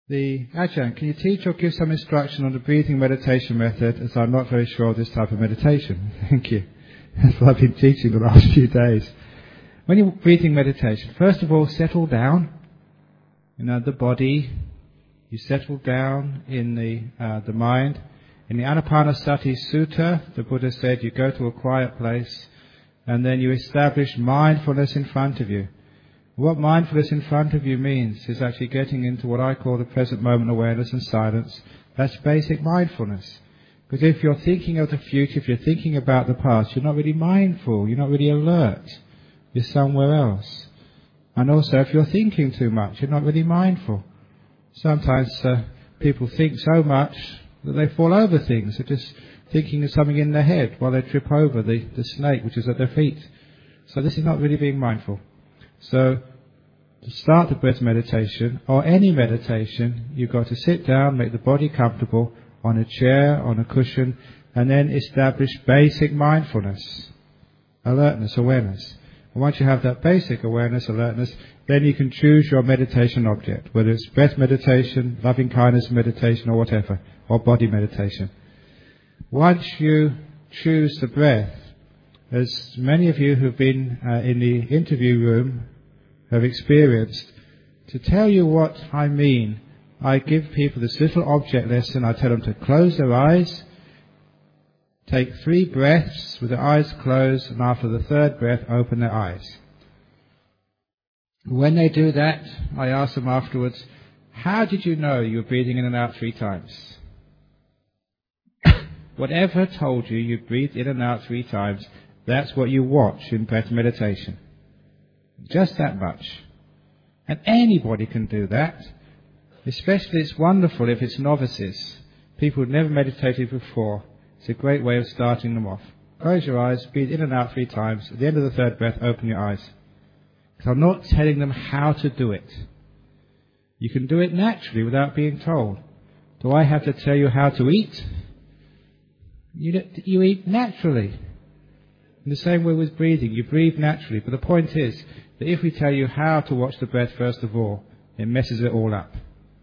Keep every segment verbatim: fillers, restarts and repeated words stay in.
The Ajahn, can you teach or give some instruction on the breathing meditation method, as I'm not very sure of this type of meditation? Thank you. That's what I've been teaching the last few days. When you're breathing meditation, first of all, settle down. You know, the body, you settle down in the uh, the mind. In the Anapanasati Sutta, the Buddha said you go to a quiet place and then you establish mindfulness in front of you. What mindfulness in front of you means is actually getting into what I call the present moment awareness and silence. That's basic mindfulness. Because if you're thinking of the future, if you're thinking about the past, you're not really mindful, you're not really alert. You're somewhere else. And also, if you're thinking too much, you're not really mindful. Sometimes uh, people think so much that they fall over things. They're just thinking of something in their head while they trip over the, the snake which is at their feet. So this is not really being mindful. So, to start the breath meditation, or any meditation, you've got to sit down, make the body comfortable, on a chair, on a cushion, and then establish basic mindfulness, alertness, awareness. And once you have that basic awareness, alertness, then you can choose your meditation object, whether it's breath meditation, loving kindness meditation, or whatever, or body meditation. Once you choose the breath, as many of you who've been uh, in the interview room have experienced, to tell you what I mean, I give people this little object lesson. I tell them to close their eyes, take three breaths with their eyes closed, and after the third breath, open their eyes. When they do that, I ask them afterwards, how did you know you were breathing in and out three times? Whatever told you you breathed in and out three times, that's what you watch in breath meditation. Just that much. And anybody can do that. Especially it's wonderful if it's novices. People who've never meditated before. It's a great way of starting them off. Close your eyes, breathe in and out three times. At the end of the third breath, open your eyes. Because I'm not telling them how to do it. You can do it naturally without being told. Do I have to tell you how to eat? You, you eat naturally. In the same way with breathing, you breathe naturally. But the point is that if we tell you how to watch the breath first of all, it messes it all up.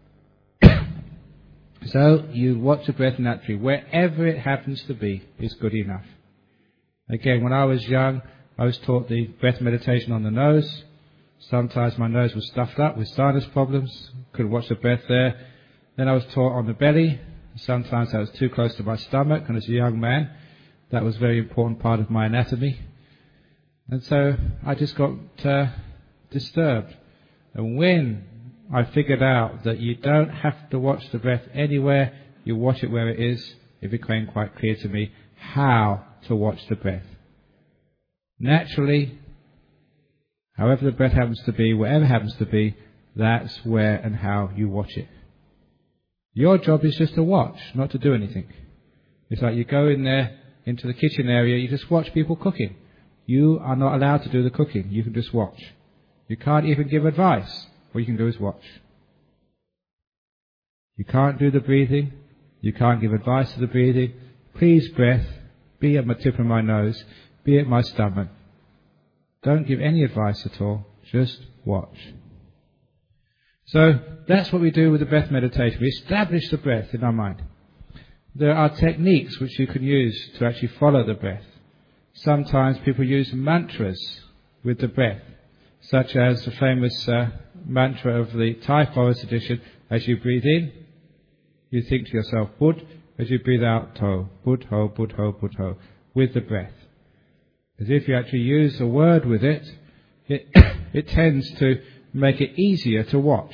So you watch the breath naturally. Wherever it happens to be is good enough. Again, when I was young, I was taught the breath meditation on the nose. Sometimes my nose was stuffed up with sinus problems. Couldn't watch the breath there. Then I was taught on the belly. Sometimes I was too close to my stomach, and as a young man, that was a very important part of my anatomy. And so I just got uh, disturbed. And when I figured out that you don't have to watch the breath anywhere, you watch it where it is, it became quite clear to me how to watch the breath. Naturally, however the breath happens to be, wherever it happens to be, that's where and how you watch it. Your job is just to watch, not to do anything. It's like you go in there, into the kitchen area, you just watch people cooking. You are not allowed to do the cooking. You can just watch. You can't even give advice. All you can do is watch. You can't do the breathing. You can't give advice to the breathing. Please, breath, be at the tip of my nose, be at my stomach. Don't give any advice at all. Just watch. So that's what we do with the breath meditation. We establish the breath in our mind. There are techniques which you can use to actually follow the breath. Sometimes people use mantras with the breath, such as the famous uh, mantra of the Thai Forest edition. As you breathe in, you think to yourself, Bud. As you breathe out, To. Bud, Ho, Bud, Ho, Bud, Ho, with the breath. As if you actually use a word with it, it, it tends to make it easier to watch.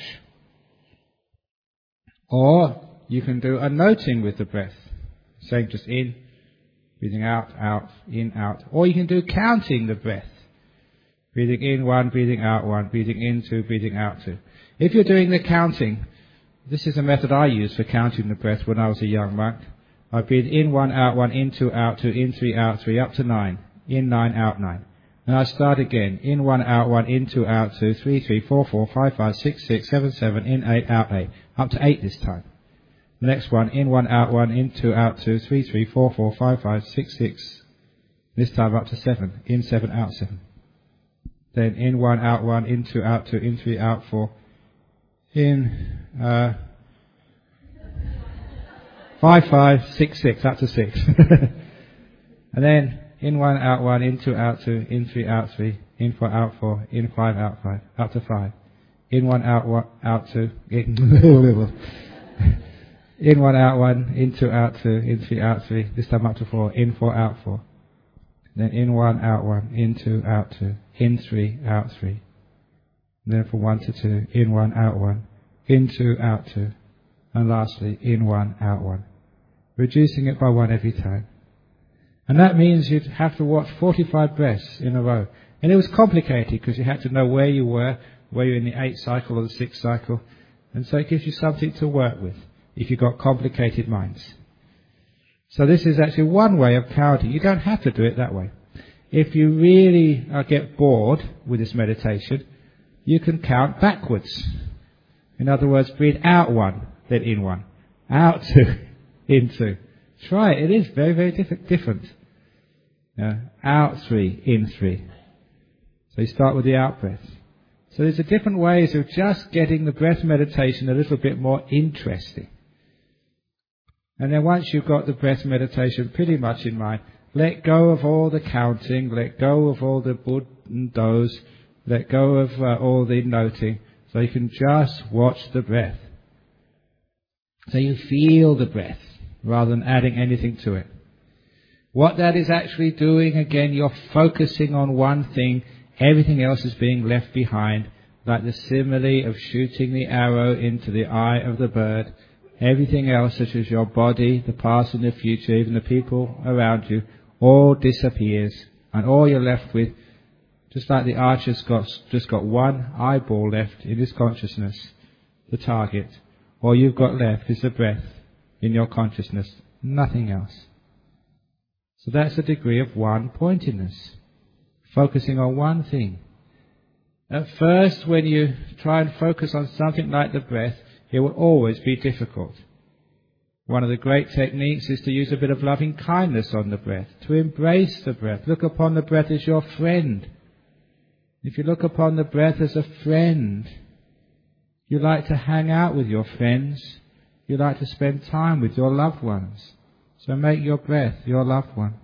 Or you can do a noting with the breath, saying just in, breathing out, out, in, out. Or you can do counting the breath. Breathing in one, breathing out one, breathing in two, breathing out two. If you're doing the counting, this is a method I used for counting the breath when I was a young monk. I breathe in one, out one, in two, out two, in three, out three, up to nine. In nine, out nine. And I start again. In one, out one, in two, out two, three, three, four, four, five, five, six, six, seven, seven, in eight, out eight. Up to eight this time. The next one, in one, out one, in two, out two, three, three, four, four, five, five, six, six. This time up to seven. In seven, out seven. Then in one, out one, in two, out two, in three, out four. In uh, Five, five, six, six, up to six. And then in one, out one, in two, out two, in three, out three, in four, out four, in five, out five, up to five. In one, out one, out two, in, in one, out one, in two, out two, in three, out three, this time up to four, in four, out four. Then in one, out one, in two, out two, in three, out three. And then from one to two, in one, out one, in two, out two. And lastly, in one, out one. Reducing it by one every time. And that means you'd have to watch forty-five breaths in a row. And it was complicated because you had to know where you were, where you're in the eighth cycle or the sixth cycle. And so it gives you something to work with if you've got complicated minds. So this is actually one way of counting. You don't have to do it that way. If you really uh, get bored with this meditation, you can count backwards. In other words, breathe out one, then in one. Out two, in two. Try it. It is very, very diff- different. Uh, out three, in three. So you start with the out breath. So there's a different ways of just getting the breath meditation a little bit more interesting. And then once you've got the breath meditation pretty much in mind, let go of all the counting, let go of all the bud and do's, let go of uh, all the noting, so you can just watch the breath. So you feel the breath, rather than adding anything to it. What that is actually doing, again, you're focusing on one thing, everything else is being left behind, like the simile of shooting the arrow into the eye of the bird. Everything else, such as your body, the past and the future, even the people around you, all disappears. And all you're left with, just like the archer's got, just got one eyeball left in his consciousness, the target. All you've got left is the breath in your consciousness, nothing else. So that's a degree of one-pointedness, focusing on one thing. At first, when you try and focus on something like the breath, it will always be difficult. One of the great techniques is to use a bit of loving kindness on the breath, to embrace the breath. Look upon the breath as your friend. If you look upon the breath as a friend, you like to hang out with your friends, you like to spend time with your loved ones. So make your breath your loved one.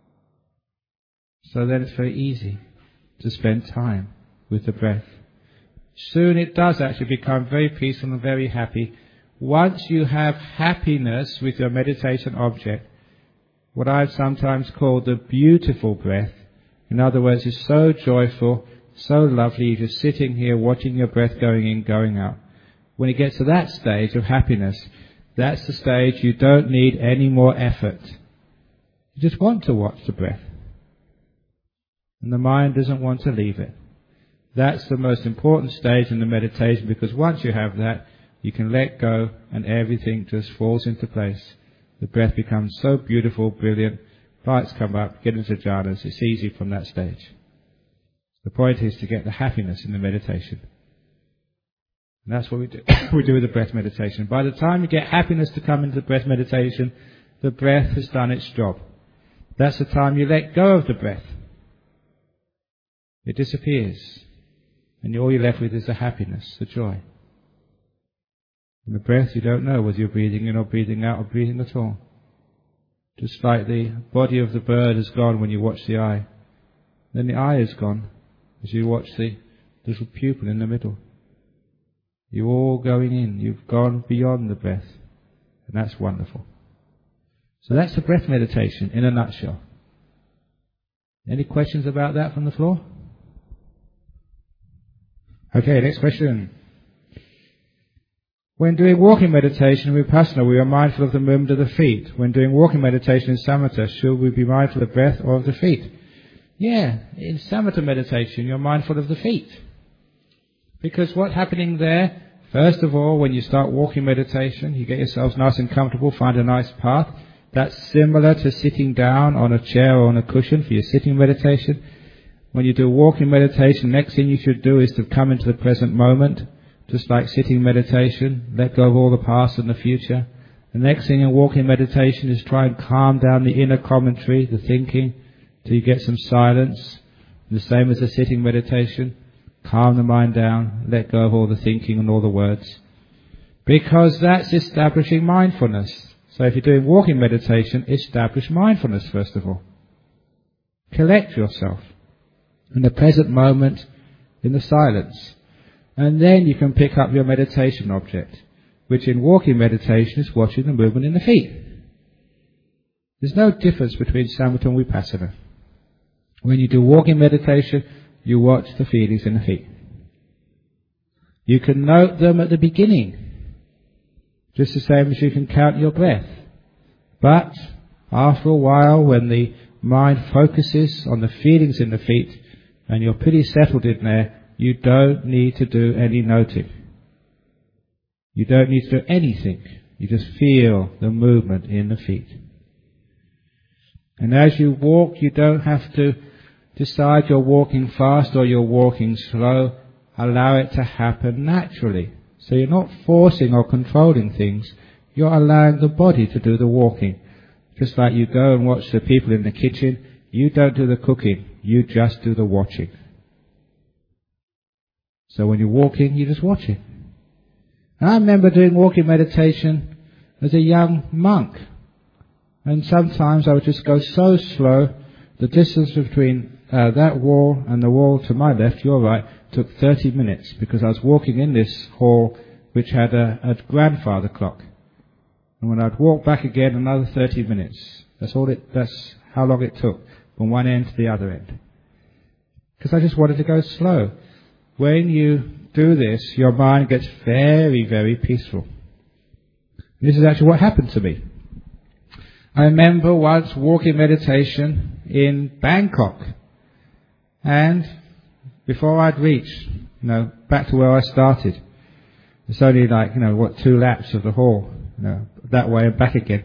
So then it's very easy to spend time with the breath. Soon it does actually become very peaceful and very happy. Once you have happiness with your meditation object, what I've sometimes called the beautiful breath, in other words, is so joyful, so lovely, you're just sitting here watching your breath going in, going out. When you get to that stage of happiness, that's the stage you don't need any more effort. You just want to watch the breath. And the mind doesn't want to leave it. That's the most important stage in the meditation, because once you have that, you can let go and everything just falls into place. The breath becomes so beautiful, brilliant. Lights come up, get into jhanas. It's easy from that stage. The point is to get the happiness in the meditation. And that's what we do. we do with the breath meditation. By the time you get happiness to come into the breath meditation, the breath has done its job. That's the time you let go of the breath. It disappears. And all you're left with is the happiness, the joy. And the breath, you don't know whether you're breathing in or breathing out or breathing at all. Just like the body of the bird is gone when you watch the eye. Then the eye is gone as you watch the little pupil in the middle. You're all going in. You've gone beyond the breath. And that's wonderful. So that's the breath meditation in a nutshell. Any questions about that from the floor? Okay, next question. When doing walking meditation in Vipassana, we are mindful of the movement of the feet. When doing walking meditation in Samatha, should we be mindful of the breath or of the feet? Yeah, in Samatha meditation, you're mindful of the feet. Because what's happening there, first of all, when you start walking meditation, you get yourselves nice and comfortable, find a nice path. That's similar to sitting down on a chair or on a cushion for your sitting meditation. When you do walking meditation, next thing you should do is to come into the present moment, just like sitting meditation, let go of all the past and the future. The next thing in walking meditation is try and calm down the inner commentary, the thinking, till you get some silence. The same as the sitting meditation, calm the mind down, let go of all the thinking and all the words. Because that's establishing mindfulness. So if you're doing walking meditation, establish mindfulness first of all. Collect yourself in the present moment, in the silence. And then you can pick up your meditation object, which in walking meditation is watching the movement in the feet. There's no difference between samatha and vipassana. When you do walking meditation, you watch the feelings in the feet. You can note them at the beginning, just the same as you can count your breath. But after a while, when the mind focuses on the feelings in the feet and you're pretty settled in there, you don't need to do any noting. You don't need to do anything. You just feel the movement in the feet. And as you walk, you don't have to decide you're walking fast or you're walking slow. Allow it to happen naturally. So you're not forcing or controlling things. You're allowing the body to do the walking. Just like you go and watch the people in the kitchen, you don't do the cooking, you just do the watching. So when you're walking, you just watch it. And I remember doing walking meditation as a young monk. And sometimes I would just go so slow, the distance between uh, that wall and the wall to my left, your right, took thirty minutes, because I was walking in this hall which had a, a grandfather clock. And when I'd walk back again, another thirty minutes. That's all it, that's how long it took, from one end to the other end. Because I just wanted to go slow. When you do this, your mind gets very, very peaceful. And this is actually what happened to me. I remember once walking meditation in Bangkok. And before I'd reached, you know, back to where I started, it's only like, you know, what, two laps of the hall, you know, that way and back again.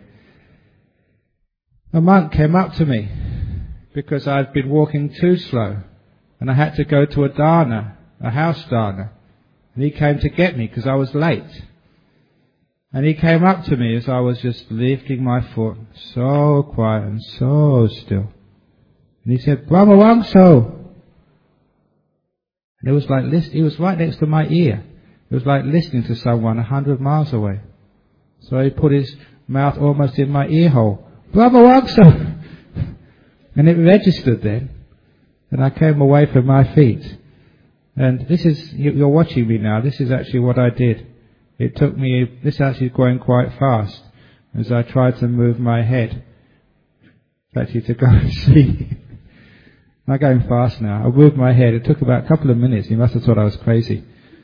A monk came up to me because I'd been walking too slow and I had to go to a dana, a house dana, and he came to get me because I was late. And he came up to me as I was just lifting my foot, so quiet and so still. And he said, "Brahma Wangso." And it was like, he was right next to my ear. It was like listening to someone a hundred miles away. So he put his mouth almost in my ear hole. "Brahma Wangso." And it registered then. And I came away from my feet. And this is, you're watching me now, this is actually what I did. It took me, this actually going quite fast, as I tried to move my head, actually to go and see. I'm going fast now. I moved my head. It took about a couple of minutes. He must have thought I was crazy.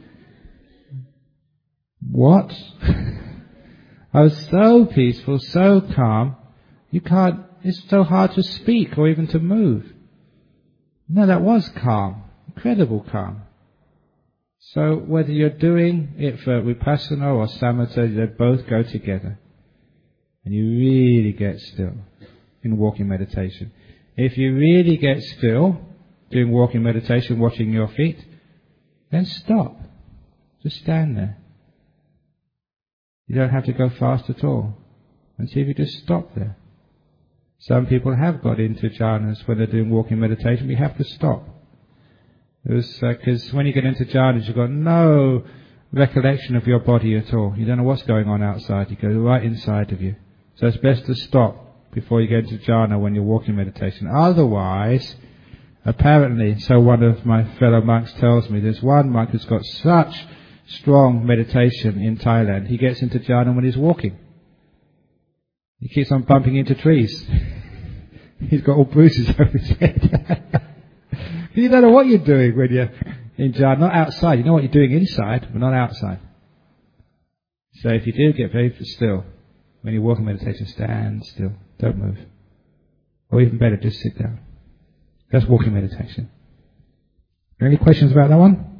What? I was so peaceful, so calm. You can't, it's so hard to speak or even to move. No, that was calm. Incredible calm. So whether you're doing it for vipassana or samatha, they both go together. And you really get still in walking meditation. If you really get still doing walking meditation, watching your feet, then stop. Just stand there. You don't have to go fast at all. And see if you just stop there. Some people have got into jhanas when they're doing walking meditation. We have to stop. Because uh, when you get into jhanas, you've got no recollection of your body at all. You don't know what's going on outside. You go right inside of you. So it's best to stop before you get into jhana when you're walking meditation. Otherwise, apparently, so one of my fellow monks tells me, there's one monk who's got such strong meditation in Thailand. He gets into jhana when he's walking. He keeps on bumping into trees. He's got all bruises over his head. You don't know what you're doing when you're in jhana, not outside. You know what you're doing inside, but not outside. So if you do get very still, when you're walking meditation, stand still. Don't move. Or even better, just sit down. That's walking meditation. Any questions about that one?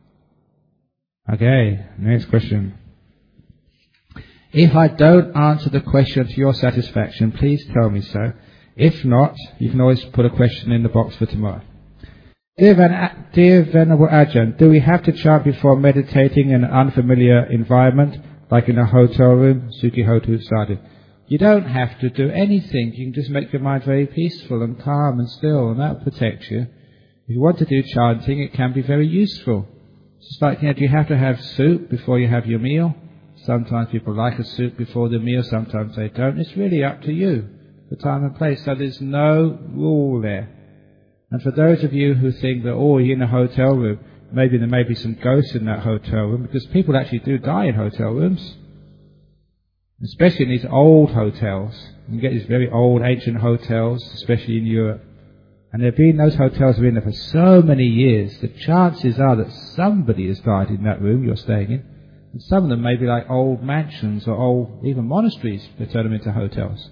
Okay, next question. If I don't answer the question to your satisfaction, please tell me so. If not, you can always put a question in the box for tomorrow. Dear, Van, dear Venerable Ajahn, do we have to chant before meditating in an unfamiliar environment, like in a hotel room? Sukhi Hotu Sadhu. You don't have to do anything. You can just make your mind very peaceful and calm and still, and that will protect you. If you want to do chanting, it can be very useful. It's just like, you know, do you have to have soup before you have your meal? Sometimes people like a soup before the meal, sometimes they don't. It's really up to you, the time and place. So there's no rule there. And for those of you who think that, oh, you're in a hotel room, maybe there may be some ghosts in that hotel room, because people actually do die in hotel rooms. Especially in these old hotels. You get these very old, ancient hotels, especially in Europe. And there have been those hotels have been there for so many years, the chances are that somebody has died in that room you're staying in. And some of them may be like old mansions or old, even monasteries, they turn them into hotels.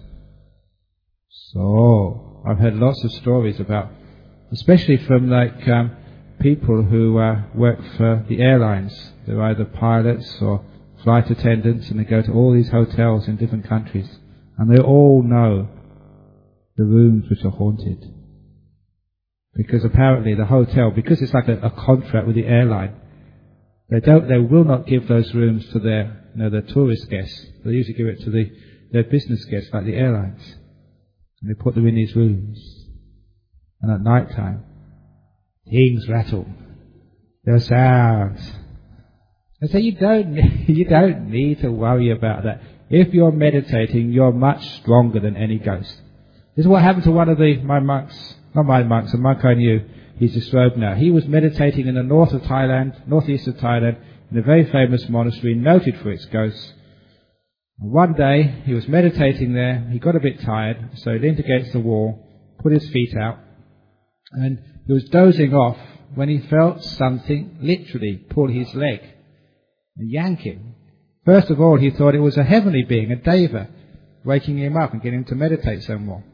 So, I've heard lots of stories about, especially from like um, people who uh, work for the airlines. They're either pilots or flight attendants, and they go to all these hotels in different countries. And they all know the rooms which are haunted. Because apparently the hotel, because it's like a, a contract with the airline, they don't, they will not give those rooms to their, you know, their tourist guests. They usually give it to the, their business guests, like the airlines. And they put them in these rooms. And at night time, things rattle. There are sounds. And so you don't, you don't need to worry about that. If you're meditating, you're much stronger than any ghost. This is what happened to one of the, my monks, not my monks, a monk I knew. He's disrobed now. He was meditating in the north of Thailand, northeast of Thailand, in a very famous monastery, noted for its ghosts. And one day, he was meditating there, he got a bit tired, so he leaned against the wall, put his feet out, and he was dozing off when he felt something literally pull his leg and yank him. First of all, he thought it was a heavenly being, a deva, waking him up and getting him to meditate some more.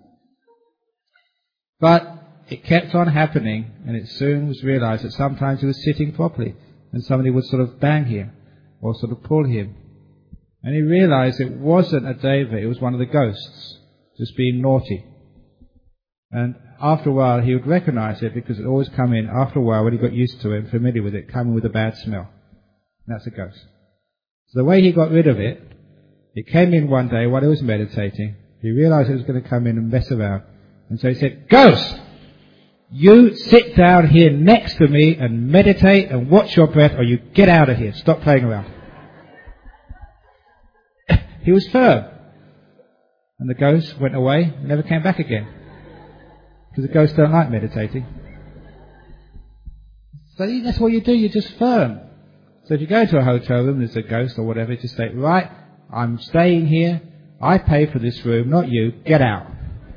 But it kept on happening, and it soon was realized that sometimes he was sitting properly, and somebody would sort of bang him, or sort of pull him. And he realized it wasn't a deva, it was one of the ghosts, just being naughty. And after a while, he would recognize it, because it always come in, after a while, when he got used to it, familiar with it, coming with a bad smell. And that's a ghost. So the way he got rid of it, it came in one day while he was meditating. He realized it was going to come in and mess around. And so he said, "Ghost, you sit down here next to me and meditate and watch your breath, or you get out of here. Stop playing around." He was firm. And the ghost went away and never came back again. Because the ghosts don't like meditating. So that's what you do, you're just firm. So if you go to a hotel room, there's a ghost or whatever, just say, "Right, I'm staying here. I pay for this room, not you. Get out."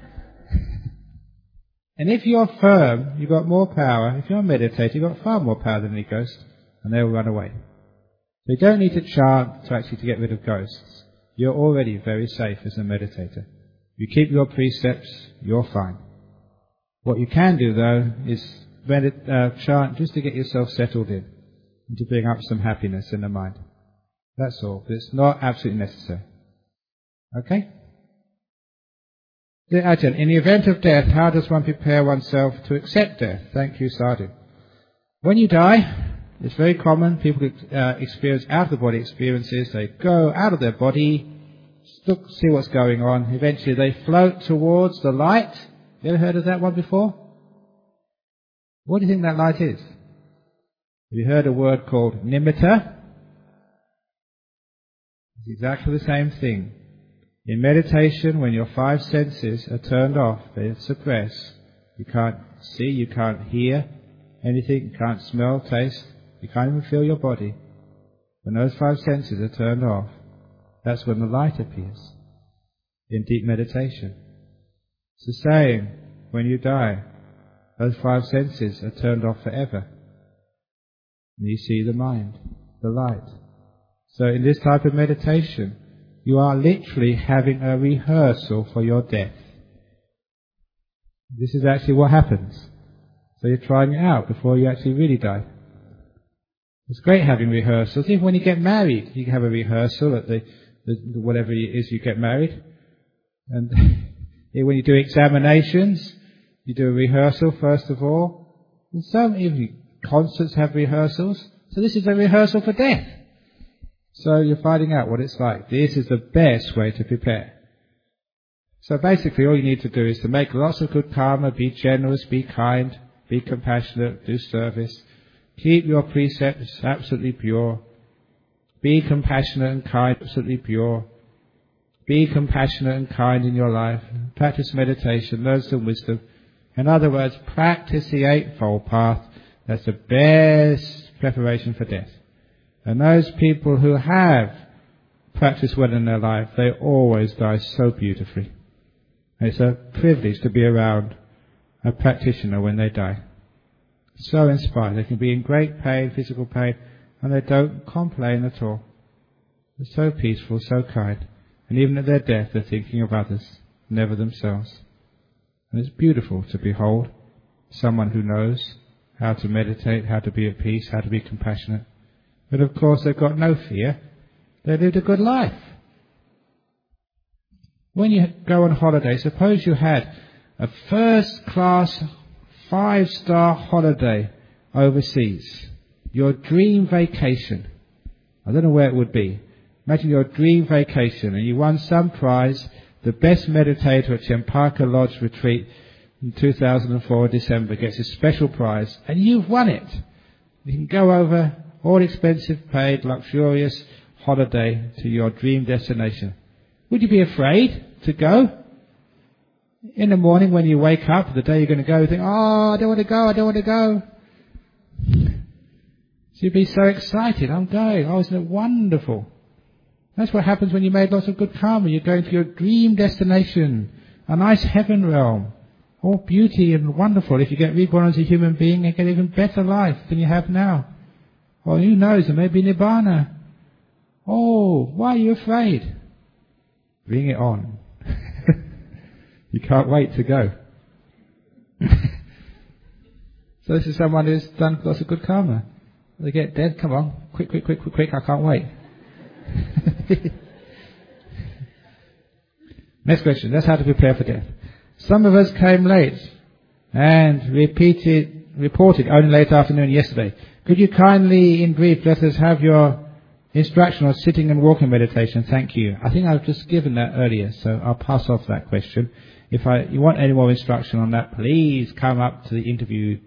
And if you're firm, you've got more power. If you're meditating, you've got far more power than any ghost, and they'll run away. So you don't need to chant to actually to get rid of ghosts. You're already very safe as a meditator. You keep your precepts, you're fine. What you can do, though, is medit- uh, chant just to get yourself settled in, and to bring up some happiness in the mind. That's all. But it's not absolutely necessary. Okay? Dear Ajahn, in the event of death, how does one prepare oneself to accept death? Thank you, Sadhu. When you die, it's very common, people uh, experience out-of-the-body experiences. They go out of their body, look, see what's going on. Eventually they float towards the light. You ever heard of that one before? What do you think that light is? Have you heard a word called nimitta? It's exactly the same thing. In meditation, when your five senses are turned off, they're suppressed. You can't see, you can't hear anything, you can't smell, taste, you can't even feel your body. When those five senses are turned off, that's when the light appears in deep meditation. It's the same when you die. Those five senses are turned off forever. And you see the mind, the light. So in this type of meditation, you are literally having a rehearsal for your death. This is actually what happens. So you're trying it out before you actually really die. It's great having rehearsals. Even when you get married, you can have a rehearsal at the, the whatever it is you get married. And when you do examinations, you do a rehearsal first of all. And some even concerts have rehearsals. So this is a rehearsal for death. So you're finding out what it's like. This is the best way to prepare. So basically all you need to do is to make lots of good karma, be generous, be kind, be compassionate, do service. Keep your precepts absolutely pure. Be compassionate and kind, absolutely pure. Be compassionate and kind in your life. Practice meditation, learn some wisdom. In other words, practice the Eightfold Path. That's the best preparation for death. And those people who have practiced well in their life, they always die so beautifully. It's a privilege to be around a practitioner when they die. So inspired. They can be in great pain, physical pain, and they don't complain at all. They're so peaceful, so kind. And even at their death, they're thinking of others, never themselves. And it's beautiful to behold someone who knows how to meditate, how to be at peace, how to be compassionate. But of course, they've got no fear. They lived a good life. When you go on holiday, suppose you had a first-class, five-star holiday overseas. Your dream vacation. I don't know where it would be. Imagine your dream vacation and you won some prize, the best meditator at Chempaka Lodge retreat in two thousand four, December, gets a special prize, and you've won it. You can go over all expensive paid, luxurious holiday to your dream destination. Would you be afraid to go? In the morning when you wake up, the day you're going to go, you think, oh, I don't want to go, I don't want to go. So you'd be so excited, I'm going, oh, isn't it wonderful? That's what happens when you made lots of good karma. You're going to your dream destination, a nice heaven realm. All beauty and wonderful. If you get reborn as a human being, you get an even better life than you have now. Or who knows, it may be Nibbana. Oh, why are you afraid? Bring it on. You can't wait to go. So this is someone who's done lots of good karma. They get dead, come on, quick, quick, quick, quick, quick, I can't wait. Next question, that's how to prepare for death. Some of us came late and repeated, reported only late afternoon yesterday. Could you kindly, in brief, let us have your instruction on sitting and walking meditation? Thank you. I think I've just given that earlier, so I'll pass off that question. If I, you want any more instruction on that, please come up to the interview.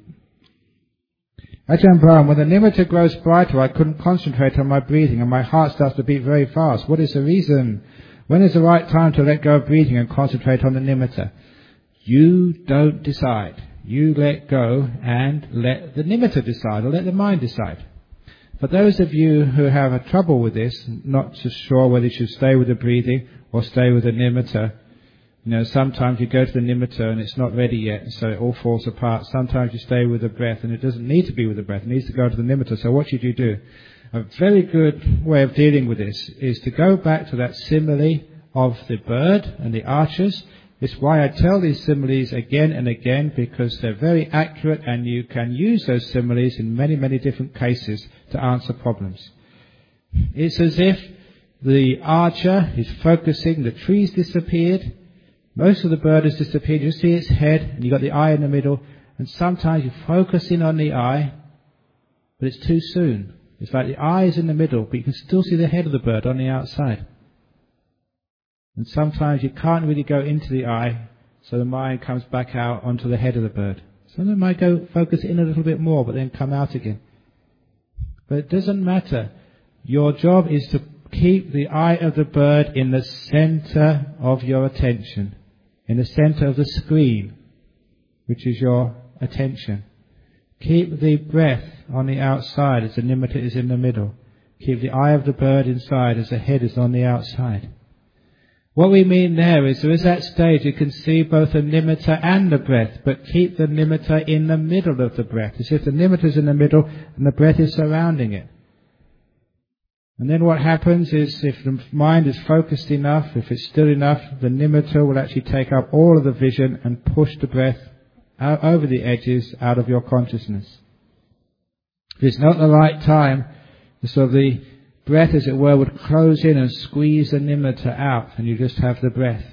Ajahn Brahm, when the nimitta grows brighter, I couldn't concentrate on my breathing and my heart starts to beat very fast. What is the reason? When is the right time to let go of breathing and concentrate on the nimitta? You don't decide. You let go and let the nimitta decide, or let the mind decide. For those of you who have a trouble with this, not so sure whether you should stay with the breathing or stay with the nimitta, you know, sometimes you go to the nimitta and it's not ready yet, so it all falls apart. Sometimes you stay with the breath and it doesn't need to be with the breath, it needs to go to the nimitta. So what should you do? A very good way of dealing with this is to go back to that simile of the bird and the archers. It's why I tell these similes again and again, because they're very accurate and you can use those similes in many, many different cases to answer problems. It's as if the archer is focusing, the tree's disappeared, most of the bird has disappeared, you see its head and you've got the eye in the middle, and sometimes you focus in on the eye, but it's too soon. It's like the eye is in the middle, but you can still see the head of the bird on the outside. And sometimes you can't really go into the eye, so the mind comes back out onto the head of the bird. Sometimes it might go focus in a little bit more, but then come out again. But it doesn't matter. Your job is to keep the eye of the bird in the center of your attention, in the center of the screen, which is your attention. Keep the breath on the outside as the nimitta is in the middle. Keep the eye of the bird inside as the head is on the outside. What we mean there is there is that stage you can see both the nimitta and the breath, but keep the nimitta in the middle of the breath. As if the nimitta is in the middle and the breath is surrounding it. And then what happens is if the mind is focused enough, if it's still enough, the nimitta will actually take up all of the vision and push the breath out over the edges out of your consciousness. If it's not the right time, so the breath, as it were, would close in and squeeze the nimitta out, and you just have the breath.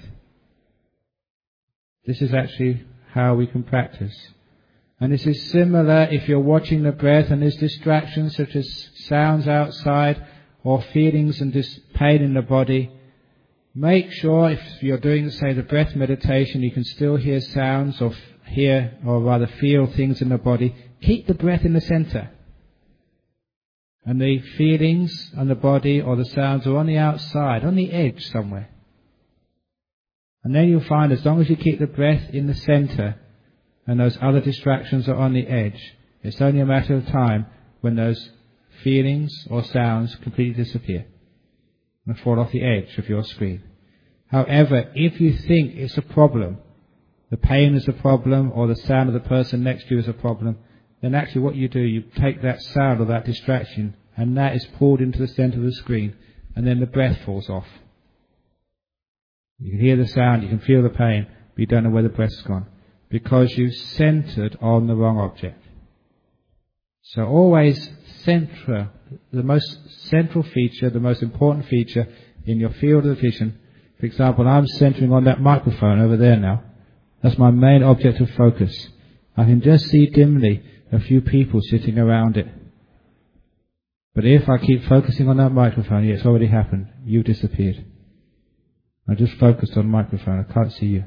This is actually how we can practice. And this is similar if you're watching the breath and there's distractions such as sounds outside or feelings and dis- pain in the body. Make sure if you're doing, say, the breath meditation, you can still hear sounds or f- hear or rather feel things in the body. Keep the breath in the center. And the feelings and the body or the sounds are on the outside, on the edge somewhere. And then you'll find as long as you keep the breath in the center and those other distractions are on the edge, it's only a matter of time when those feelings or sounds completely disappear and fall off the edge of your screen. However, if you think it's a problem, the pain is a problem or the sound of the person next to you is a problem, then actually what you do, you take that sound or that distraction and that is pulled into the center of the screen and then the breath falls off. You can hear the sound, you can feel the pain, but you don't know where the breath's gone because you've centered on the wrong object. So always center, the most central feature, the most important feature in your field of vision. For example, I'm centering on that microphone over there now. That's my main object of focus. I can just see dimly a few people sitting around it. But if I keep focusing on that microphone, yeah, it's already happened. You've disappeared. I just focused on the microphone. I can't see you.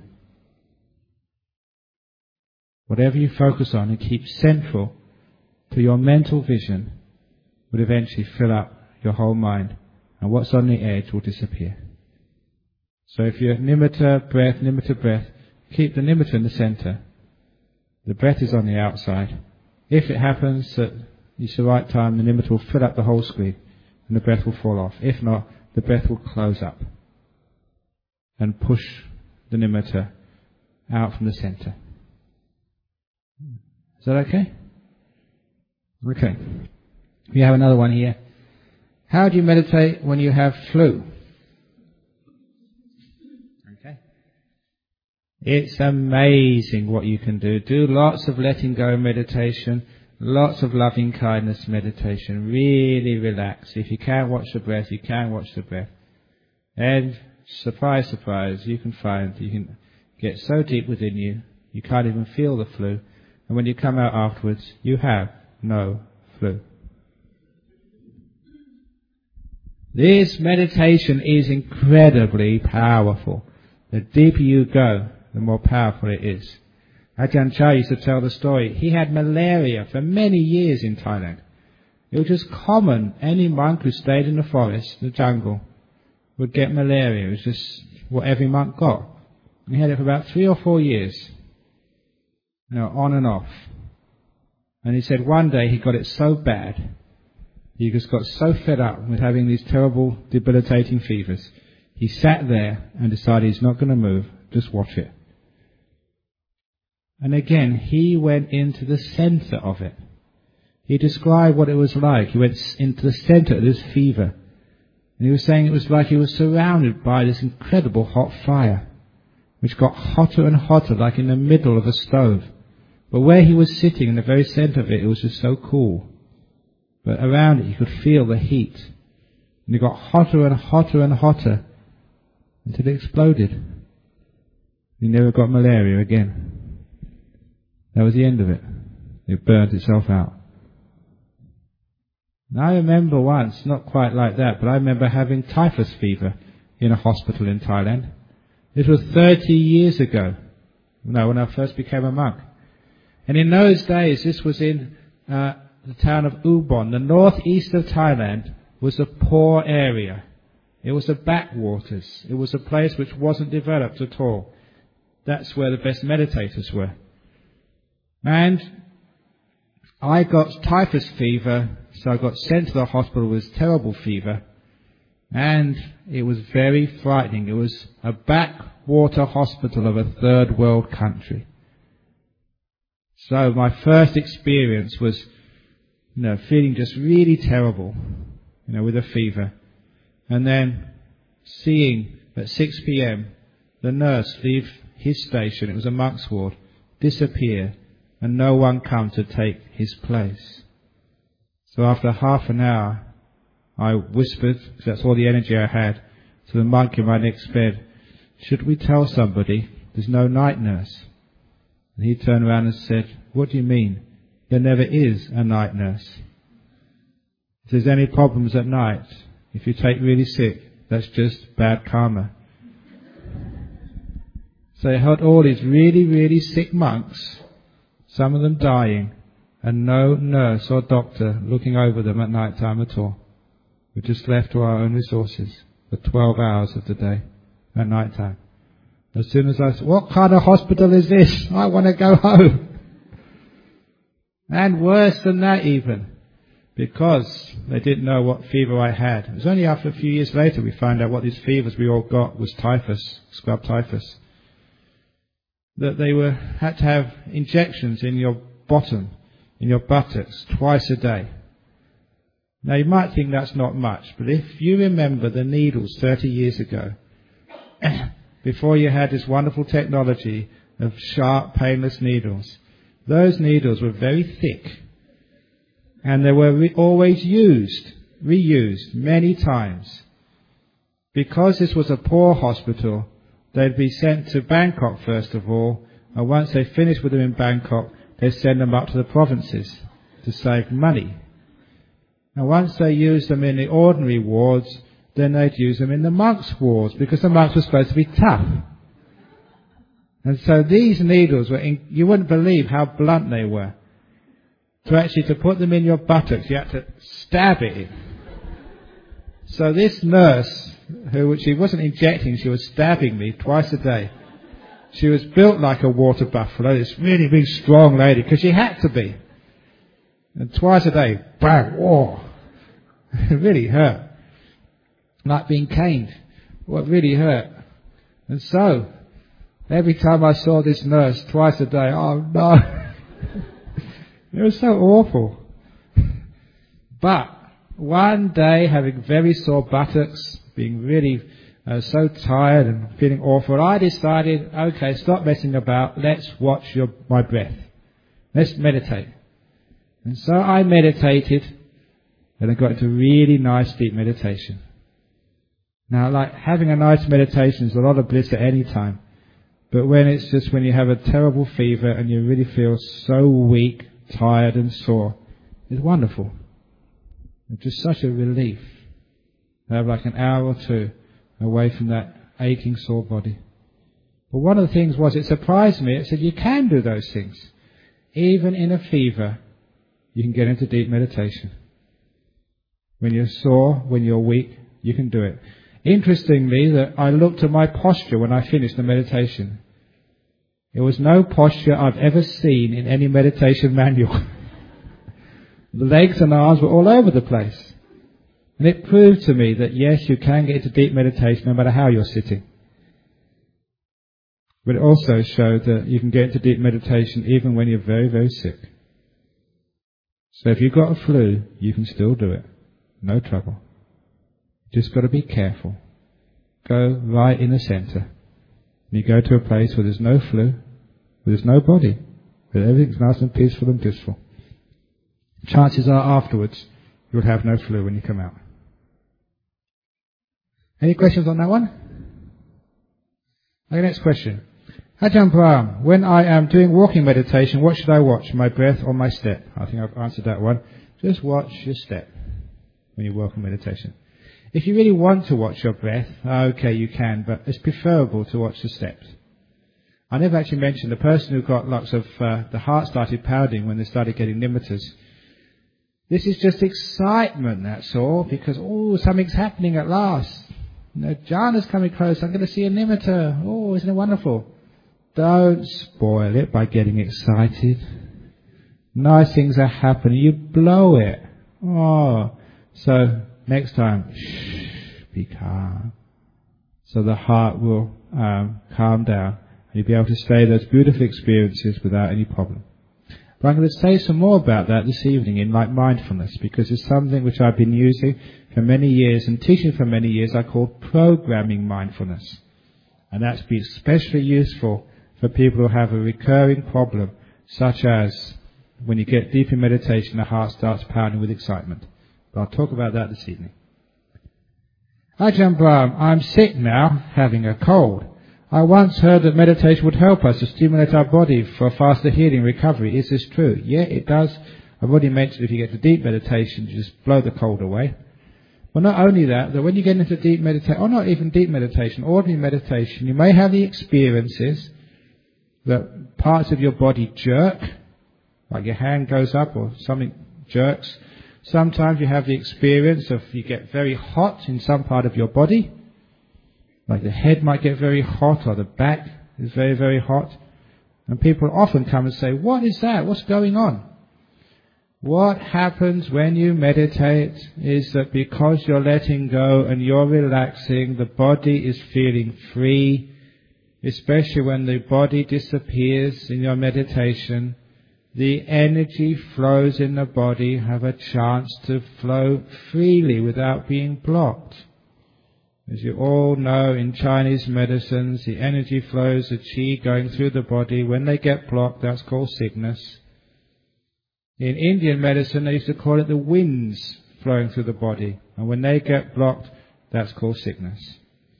Whatever you focus on and keep central to your mental vision will eventually fill up your whole mind. And what's on the edge will disappear. So if you're nimitta, breath, nimitta, breath, keep the nimitta in the center. The breath is on the outside. If it happens that it's the right time, the nimitta will fill up the whole screen and the breath will fall off. If not, the breath will close up and push the nimitta out from the center. Is that okay? Okay. We have another one here. How do you meditate when you have flu? Okay. It's amazing what you can do. Do lots of letting go meditation, lots of loving kindness meditation. Really relax. If you can't watch the breath, you can watch the breath. And surprise, surprise, you can find you can get so deep within you, you can't even feel the flu. And when you come out afterwards, you have no flu. This meditation is incredibly powerful. The deeper you go, the more powerful it is. Ajahn Chah used to tell the story. He had malaria for many years in Thailand. It was just common. Any monk who stayed in the forest, the jungle, would get malaria. It was just what every monk got. And he had it for about three or four years. You know, on and off. And he said one day he got it so bad, he just got so fed up with having these terrible, debilitating fevers. He sat there and decided he's not going to move, just watch it. And again, he went into the center of it. He described what it was like. He went into the center of this fever. And he was saying it was like he was surrounded by this incredible hot fire, which got hotter and hotter, like in the middle of a stove. But where he was sitting, in the very center of it, it was just so cool. But around it, you could feel the heat. And it got hotter and hotter and hotter until it exploded. He never got malaria again. That was the end of it. It burned itself out. And I remember once, not quite like that, but I remember having typhus fever in a hospital in Thailand. This was thirty years ago. No, when I first became a monk. And in those days, this was in uh, the town of Ubon. The northeast of Thailand was a poor area. It was the backwaters. It was a place which wasn't developed at all. That's where the best meditators were. And I got typhus fever, so I got sent to the hospital with terrible fever. And it was very frightening. It was a backwater hospital of a third world country. So my first experience was, you know, feeling just really terrible, you know, with a fever. And then seeing at six p.m. the nurse leave his station, it was a monk's ward, disappear, and no one come to take his place. So after half an hour, I whispered, because that's all the energy I had, to the monk in my next bed, should we tell somebody there's no night nurse? And he turned around and said, what do you mean? There never is a night nurse. If there's any problems at night, if you take really sick, that's just bad karma. So they had all these really, really sick monks, some of them dying, and no nurse or doctor looking over them at night time at all. We're just left to our own resources for twelve hours of the day at night time. As soon as I said, what kind of hospital is this? I want to go home. And worse than that even, because they didn't know what fever I had. It was only after a few years later we found out what these fevers we all got was typhus, scrub typhus. That they were had to have injections in your bottom, in your buttocks, twice a day. Now you might think that's not much, but if you remember the needles thirty years ago, before you had this wonderful technology of sharp, painless needles, those needles were very thick, and they were re- always used, reused many times. Because this was a poor hospital, they'd be sent to Bangkok first of all, and once they finished with them in Bangkok, they'd send them up to the provinces to save money. And once they used them in the ordinary wards, then they'd use them in the monks' wards, because the monks were supposed to be tough. And so these needles were, in, you wouldn't believe how blunt they were. To actually, to put them in your buttocks, you had to stab it in. So this nurse, who she wasn't injecting, she was stabbing me twice a day. She was built like a water buffalo, this really big, strong lady, because she had to be. And twice a day, bang, whoa. It really hurt. Like being caned. What really hurt. And so, every time I saw this nurse, twice a day, oh no. It was so awful. But, one day, having very sore buttocks, being really uh, so tired and feeling awful, I decided, okay, stop messing about, let's watch your, my breath. Let's meditate. And so I meditated, and I got into really nice deep meditation. Now, like, having a nice meditation is a lot of bliss at any time. But when it's just when you have a terrible fever and you really feel so weak, tired and sore, it's wonderful. It's just such a relief to have like an hour or two away from that aching, sore body. But one of the things was, it surprised me, it said you can do those things. Even in a fever, you can get into deep meditation. When you're sore, when you're weak, you can do it. Interestingly, that I looked at my posture when I finished the meditation. It was no posture I've ever seen in any meditation manual. The legs and arms were all over the place. And it proved to me that yes, you can get into deep meditation no matter how you're sitting. But it also showed that you can get into deep meditation even when you're very, very sick. So if you've got a flu, you can still do it. No trouble. Just got to be careful. Go right in the centre. And you go to a place where there's no flu, where there's no body, where everything's nice and peaceful and blissful. Chances are afterwards you'll have no flu when you come out. Any questions on that one? Okay, next question. Ajahn Brahm, when I am doing walking meditation, what should I watch? My breath or my step? I think I've answered that one. Just watch your step when you walk in meditation. If you really want to watch your breath, okay, you can, but it's preferable to watch the steps. I never actually mentioned the person who got lots of, uh, the heart started pounding when they started getting nimittas. This is just excitement, that's all, because, oh, something's happening at last. You know, jhana's coming close, I'm going to see a nimitta. Oh, isn't it wonderful? Don't spoil it by getting excited. Nice things are happening, you blow it. Oh, so next time, shh, be calm. So the heart will um, calm down. And you'll be able to stay those beautiful experiences without any problem. But I'm going to say some more about that this evening in like mindfulness, because it's something which I've been using for many years and teaching for many years. I call programming mindfulness. And that's been especially useful for people who have a recurring problem, such as when you get deep in meditation, the heart starts pounding with excitement. But I'll talk about that this evening. Ajahn Brahm, I'm sick now, having a cold. I once heard that meditation would help us to stimulate our body for faster healing recovery. Is this true? Yeah, it does. I've already mentioned if you get to deep meditation, you just blow the cold away. But not only that, that when you get into deep meditation, or not even deep meditation, ordinary meditation, you may have the experiences that parts of your body jerk, like your hand goes up or something jerks. Sometimes you have the experience of you get very hot in some part of your body, like the head might get very hot or the back is very, very hot. And people often come and say, what is that? What's going on? What happens when you meditate is that because you're letting go and you're relaxing, the body is feeling free, especially when the body disappears in your meditation. The energy flows in the body have a chance to flow freely without being blocked. As you all know, in Chinese medicines, the energy flows, the qi going through the body. When they get blocked, that's called sickness. In Indian medicine, they used to call it the winds flowing through the body. And when they get blocked, that's called sickness.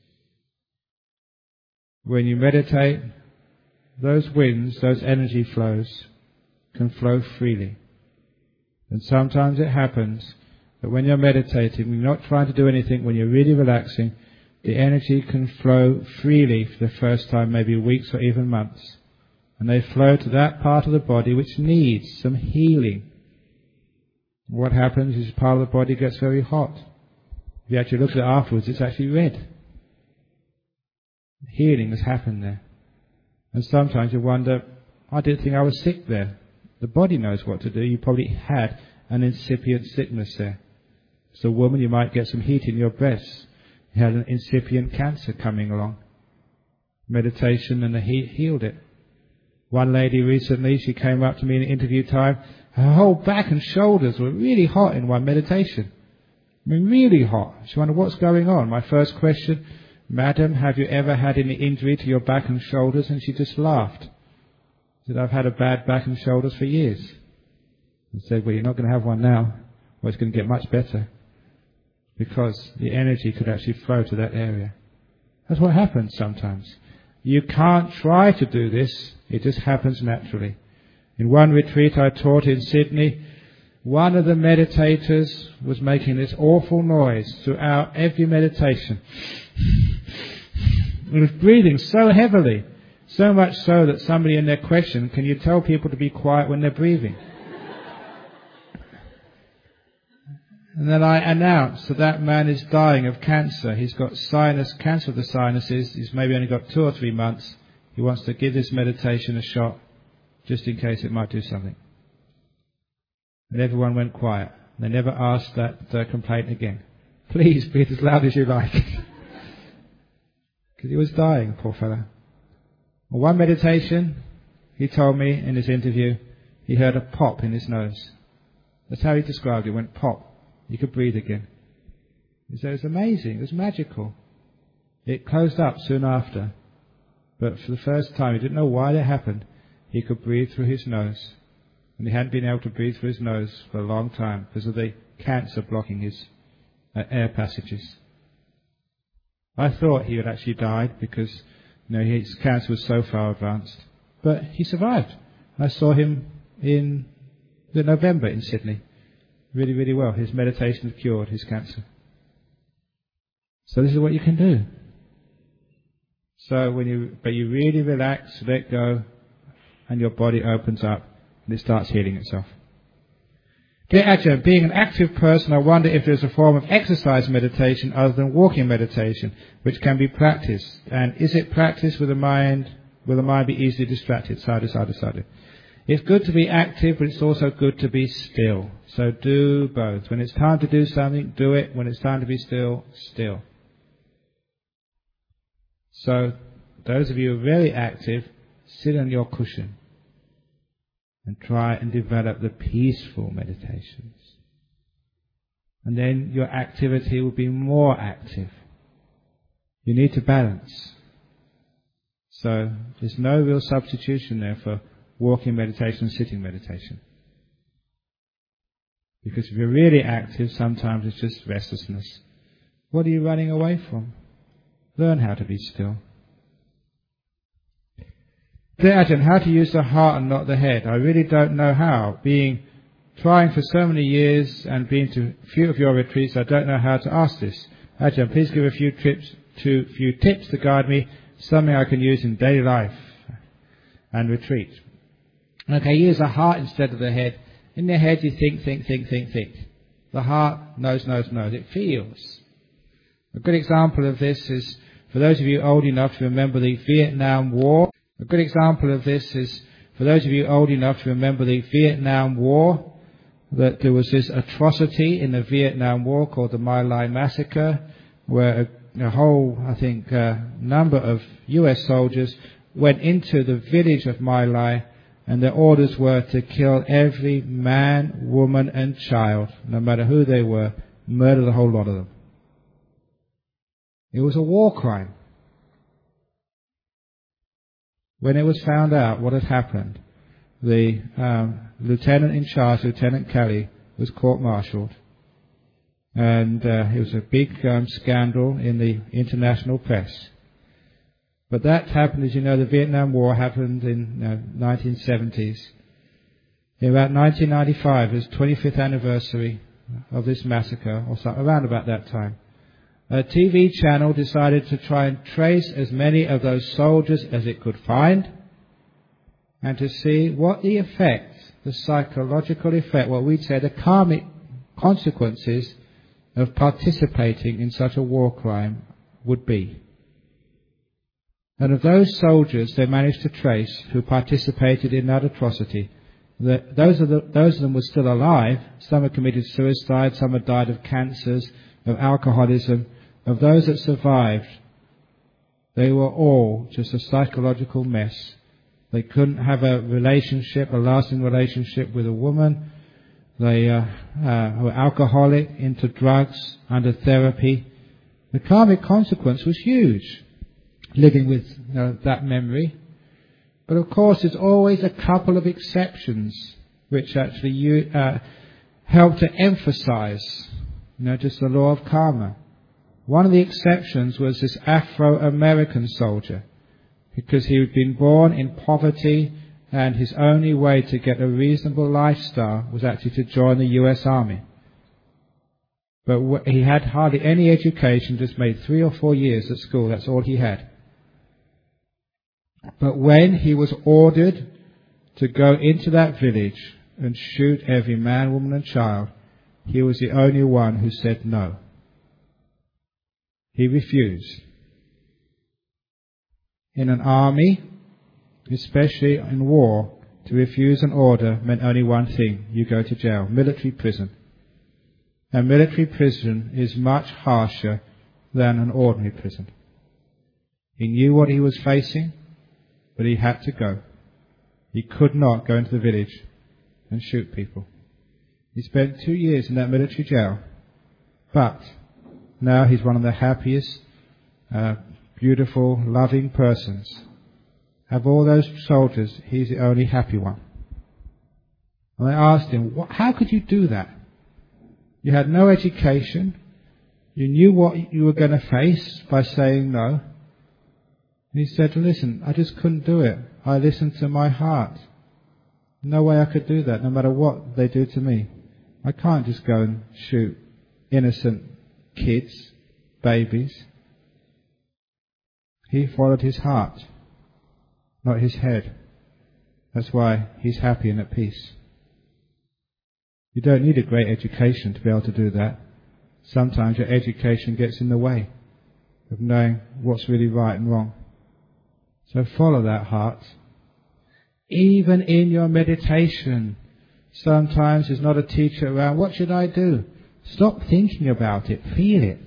When you meditate, those winds, those energy flows, can flow freely. And sometimes it happens that when you're meditating, when you're not trying to do anything, when you're really relaxing, the energy can flow freely for the first time, maybe weeks or even months. And they flow to that part of the body which needs some healing. What happens is part of the body gets very hot. If you actually look at it afterwards, it's actually red. Healing has happened there. And sometimes you wonder, I didn't think I was sick there. The body knows what to do. You probably had an incipient sickness there. As a woman, you might get some heat in your breasts. You had an incipient cancer coming along. Meditation and the heat healed it. One lady recently, she came up to me in interview time. Her whole back and shoulders were really hot in one meditation. I mean, really hot. She wondered, what's going on? My first question, Madam, have you ever had any injury to your back and shoulders? And she just laughed. She said, I've had a bad back and shoulders for years. I said, well, you're not going to have one now. Well, it's going to get much better. Because the energy could actually flow to that area. That's what happens sometimes. You can't try to do this. It just happens naturally. In one retreat I taught in Sydney, one of the meditators was making this awful noise throughout every meditation. He was breathing so heavily. So much so that somebody in their question, can you tell people to be quiet when they're breathing? And then I announced that that man is dying of cancer. He's got sinus, cancer of the sinuses. He's maybe only got two or three months. He wants to give this meditation a shot, just in case it might do something. And everyone went quiet. They never asked that uh, complaint again. Please breathe as loud as you like. Because he was dying, poor fellow. Well, one meditation, he told me in his interview, he heard a pop in his nose. That's how he described it. It went pop. He could breathe again. He said it was amazing. It was magical. It closed up soon after. But for the first time, he didn't know why that happened. He could breathe through his nose. And he hadn't been able to breathe through his nose for a long time because of the cancer blocking his uh, air passages. I thought he had actually died because you know, his cancer was so far advanced. But he survived. I saw him in the November in Sydney. Really, really well. His meditation had cured his cancer. So this is what you can do. So when you, but you really relax, let go, and your body opens up, and it starts healing itself. Dear Ajahn, being an active person, I wonder if there's a form of exercise meditation other than walking meditation, which can be practiced. And is it practiced with the mind, will the mind be easily distracted? Sadhu, sadhu, sadhu. It's good to be active, but it's also good to be still. So do both. When it's time to do something, do it. When it's time to be still, still. So, those of you who are very active, sit on your cushion and try and develop the peaceful meditations. And then your activity will be more active. You need to balance. So, there's no real substitution there for walking meditation and sitting meditation. Because if you're really active, sometimes it's just restlessness. What are you running away from? Learn how to be still. Dear Ajahn, how to use the heart and not the head? I really don't know how. Being trying for so many years and being to a few of your retreats, I don't know how to ask this. Ajahn, please give a few tips to few tips to guide me, something I can use in daily life and retreat. Okay, use the heart instead of the head. In the head you think, think, think, think, think. The heart knows, knows, knows. It feels. A good example of this is, for those of you old enough to remember the Vietnam War, a good example of this is, for those of you old enough to remember the Vietnam War, that there was this atrocity in the Vietnam War called the My Lai Massacre, where a, a whole, I think, uh, number of U S soldiers went into the village of My Lai, and their orders were to kill every man, woman and child, no matter who they were, murder the whole lot of them. It was a war crime. When it was found out what had happened, the um, lieutenant in charge, Lieutenant Kelly, was court-martialed. And uh, it was a big um, scandal in the international press. But that happened, as you know, the Vietnam War happened in the uh, nineteen seventies. In about nineteen ninety-five, it was twenty-fifth anniversary of this massacre, or something, around about that time. A T V channel decided to try and trace as many of those soldiers as it could find, and to see what the effect, the psychological effect, what we'd say the karmic consequences of participating in such a war crime would be. And of those soldiers they managed to trace who participated in that atrocity, that those, of the, those of them were still alive. Some had committed suicide, some had died of cancers, of alcoholism. Of those that survived, they were all just a psychological mess. They couldn't have a relationship, a lasting relationship with a woman. They uh, uh, were alcoholic, into drugs, under therapy. The karmic consequence was huge, living with you know, that memory. But of course there's always a couple of exceptions which actually you, uh, help to emphasize you know, just the law of karma. One of the exceptions was this Afro-American soldier, because he had been born in poverty and his only way to get a reasonable lifestyle was actually to join the U S Army. But he had hardly any education, just made three or four years at school, that's all he had. But when he was ordered to go into that village and shoot every man, woman and child, he was the only one who said no. He refused. In an army, especially in war, to refuse an order meant only one thing: you go to jail, military prison. And military prison is much harsher than an ordinary prison. He knew what he was facing, but he had to go. He could not go into the village and shoot people. He spent two years in that military jail, but now he's one of the happiest, uh, beautiful, loving persons. Of all those soldiers, he's the only happy one. And I asked him, what, how could you do that? You had no education. You knew what you were going to face by saying no. And he said, listen, I just couldn't do it. I listened to my heart. No way I could do that, no matter what they do to me. I can't just go and shoot innocent kids, babies. He followed his heart, not his head. That's why he's happy and at peace. You don't need a great education to be able to do that. Sometimes your education gets in the way of knowing what's really right and wrong. So follow that heart. Even in your meditation, sometimes there's not a teacher around. What should I do? Stop thinking about it. Feel it.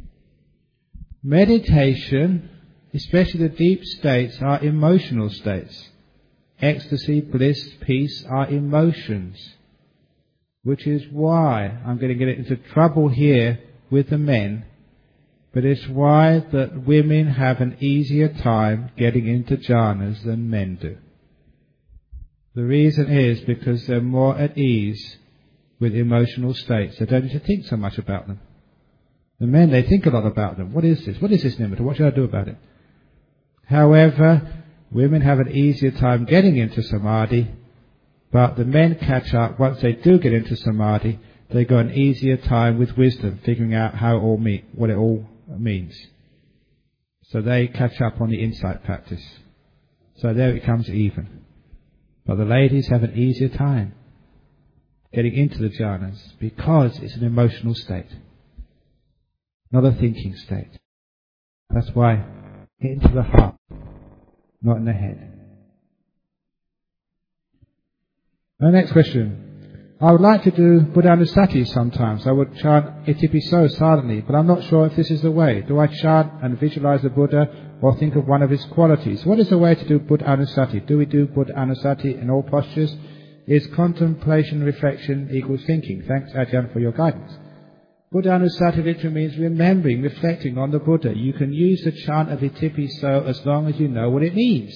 Meditation, especially the deep states, are emotional states. Ecstasy, bliss, peace are emotions. Which is why I'm going to get into trouble here with the men. But it's why that women have an easier time getting into jhanas than men do. The reason is because they're more at ease with emotional states. They don't need to think so much about them. The men, they think a lot about them. What is this? What is this nimitta? What should I do about it? However, women have an easier time getting into samadhi, but the men catch up. Once they do get into samadhi, they got an easier time with wisdom, figuring out how it all mean, what it all means. So they catch up on the insight practice. So there it comes even. But the ladies have an easier time getting into the jhanas because it's an emotional state, not a thinking state. That's why get into the heart, not in the head. The next question. I would like to do Buddhanussati sometimes. I would chant Itipiso silently, but I'm not sure if this is the way. Do I chant and visualize the Buddha or think of one of his qualities? What is the way to do Buddhanussati? Do we do Buddhanussati in all postures? Is contemplation, reflection equals thinking? Thanks, Ajahn, for your guidance. Buddhanussati literally means remembering, reflecting on the Buddha. You can use the chant of Itipiso as long as you know what it means.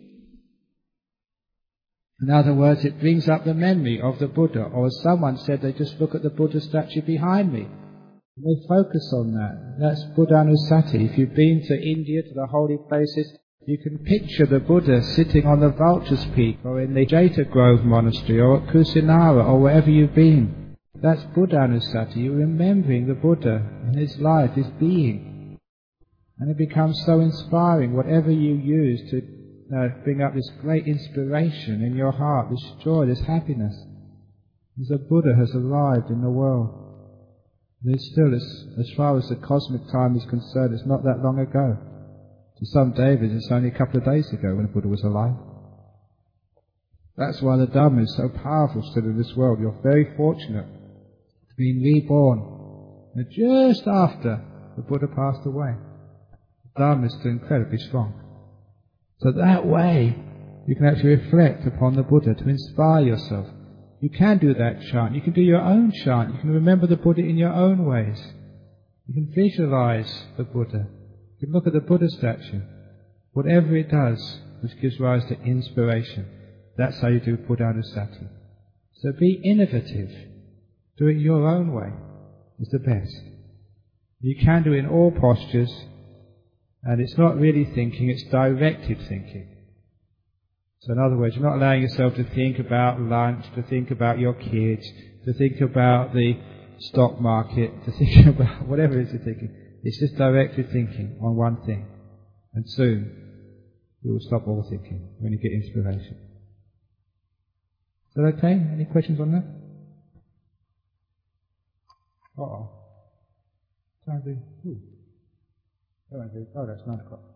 In other words, it brings up the memory of the Buddha. Or as someone said, they just look at the Buddha statue behind me. They focus on that. That's Buddhanussati. If you've been to India, to the holy places, you can picture the Buddha sitting on the Vulture's Peak, or in the Jeta Grove Monastery, or at Kusinara, or wherever you've been. That's Buddhanussati. You're remembering the Buddha and his life, his being. And it becomes so inspiring, whatever you use to Uh, bring up this great inspiration in your heart, this joy, this happiness. As a Buddha has arrived in the world. There's still, as, as far as the cosmic time is concerned, it's not that long ago. To some Devas, it's only a couple of days ago when the Buddha was alive. That's why the Dhamma is so powerful still in this world. You're very fortunate to be reborn. And just after the Buddha passed away, the Dhamma is still incredibly strong. So that way, you can actually reflect upon the Buddha to inspire yourself. You can do that chant. You can do your own chant. You can remember the Buddha in your own ways. You can visualize the Buddha. You can look at the Buddha statue. Whatever it does, which gives rise to inspiration. That's how you do Buddhanussati. So be innovative. Do it your own way. It's the best. You can do it in all postures. And it's not really thinking, it's directed thinking. So in other words, you're not allowing yourself to think about lunch, to think about your kids, to think about the stock market, to think about whatever it is you're thinking. It's just directed thinking on one thing. And soon, you will stop all thinking when you get inspiration. Is that okay? Any questions on that? Uh-oh. Time to... Ooh. Oh, that's nine o'clock.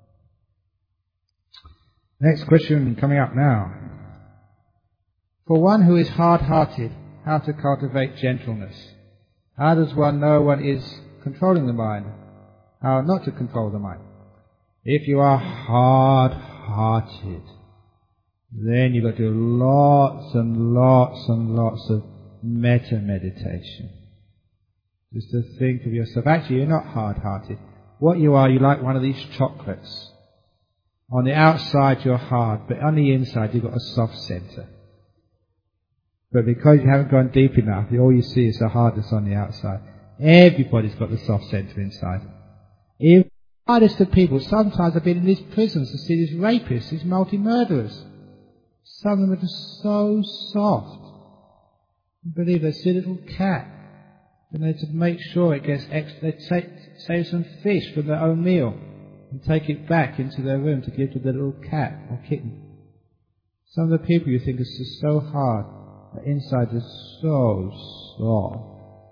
Next question coming up now. For one who is hard-hearted, how to cultivate gentleness? How does one know one is controlling the mind? How not to control the mind? If you are hard-hearted, then you've got to do lots and lots and lots of metta-meditation. Just to think of yourself. Actually, you're not hard-hearted. What you are, you're like one of these chocolates. On the outside you're hard, but on the inside you've got a soft centre. But because you haven't gone deep enough, all you see is the hardness on the outside. Everybody's got the soft centre inside. Even the hardest of people, sometimes I've been in these prisons to see these rapists, these multi-murderers. Some of them are just so soft. I believe they see a little cat. And they to make sure it gets extra, they take, save some fish for their own meal and take it back into their room to give to the little cat or kitten. Some of the people you think is just so hard, but inside is so soft.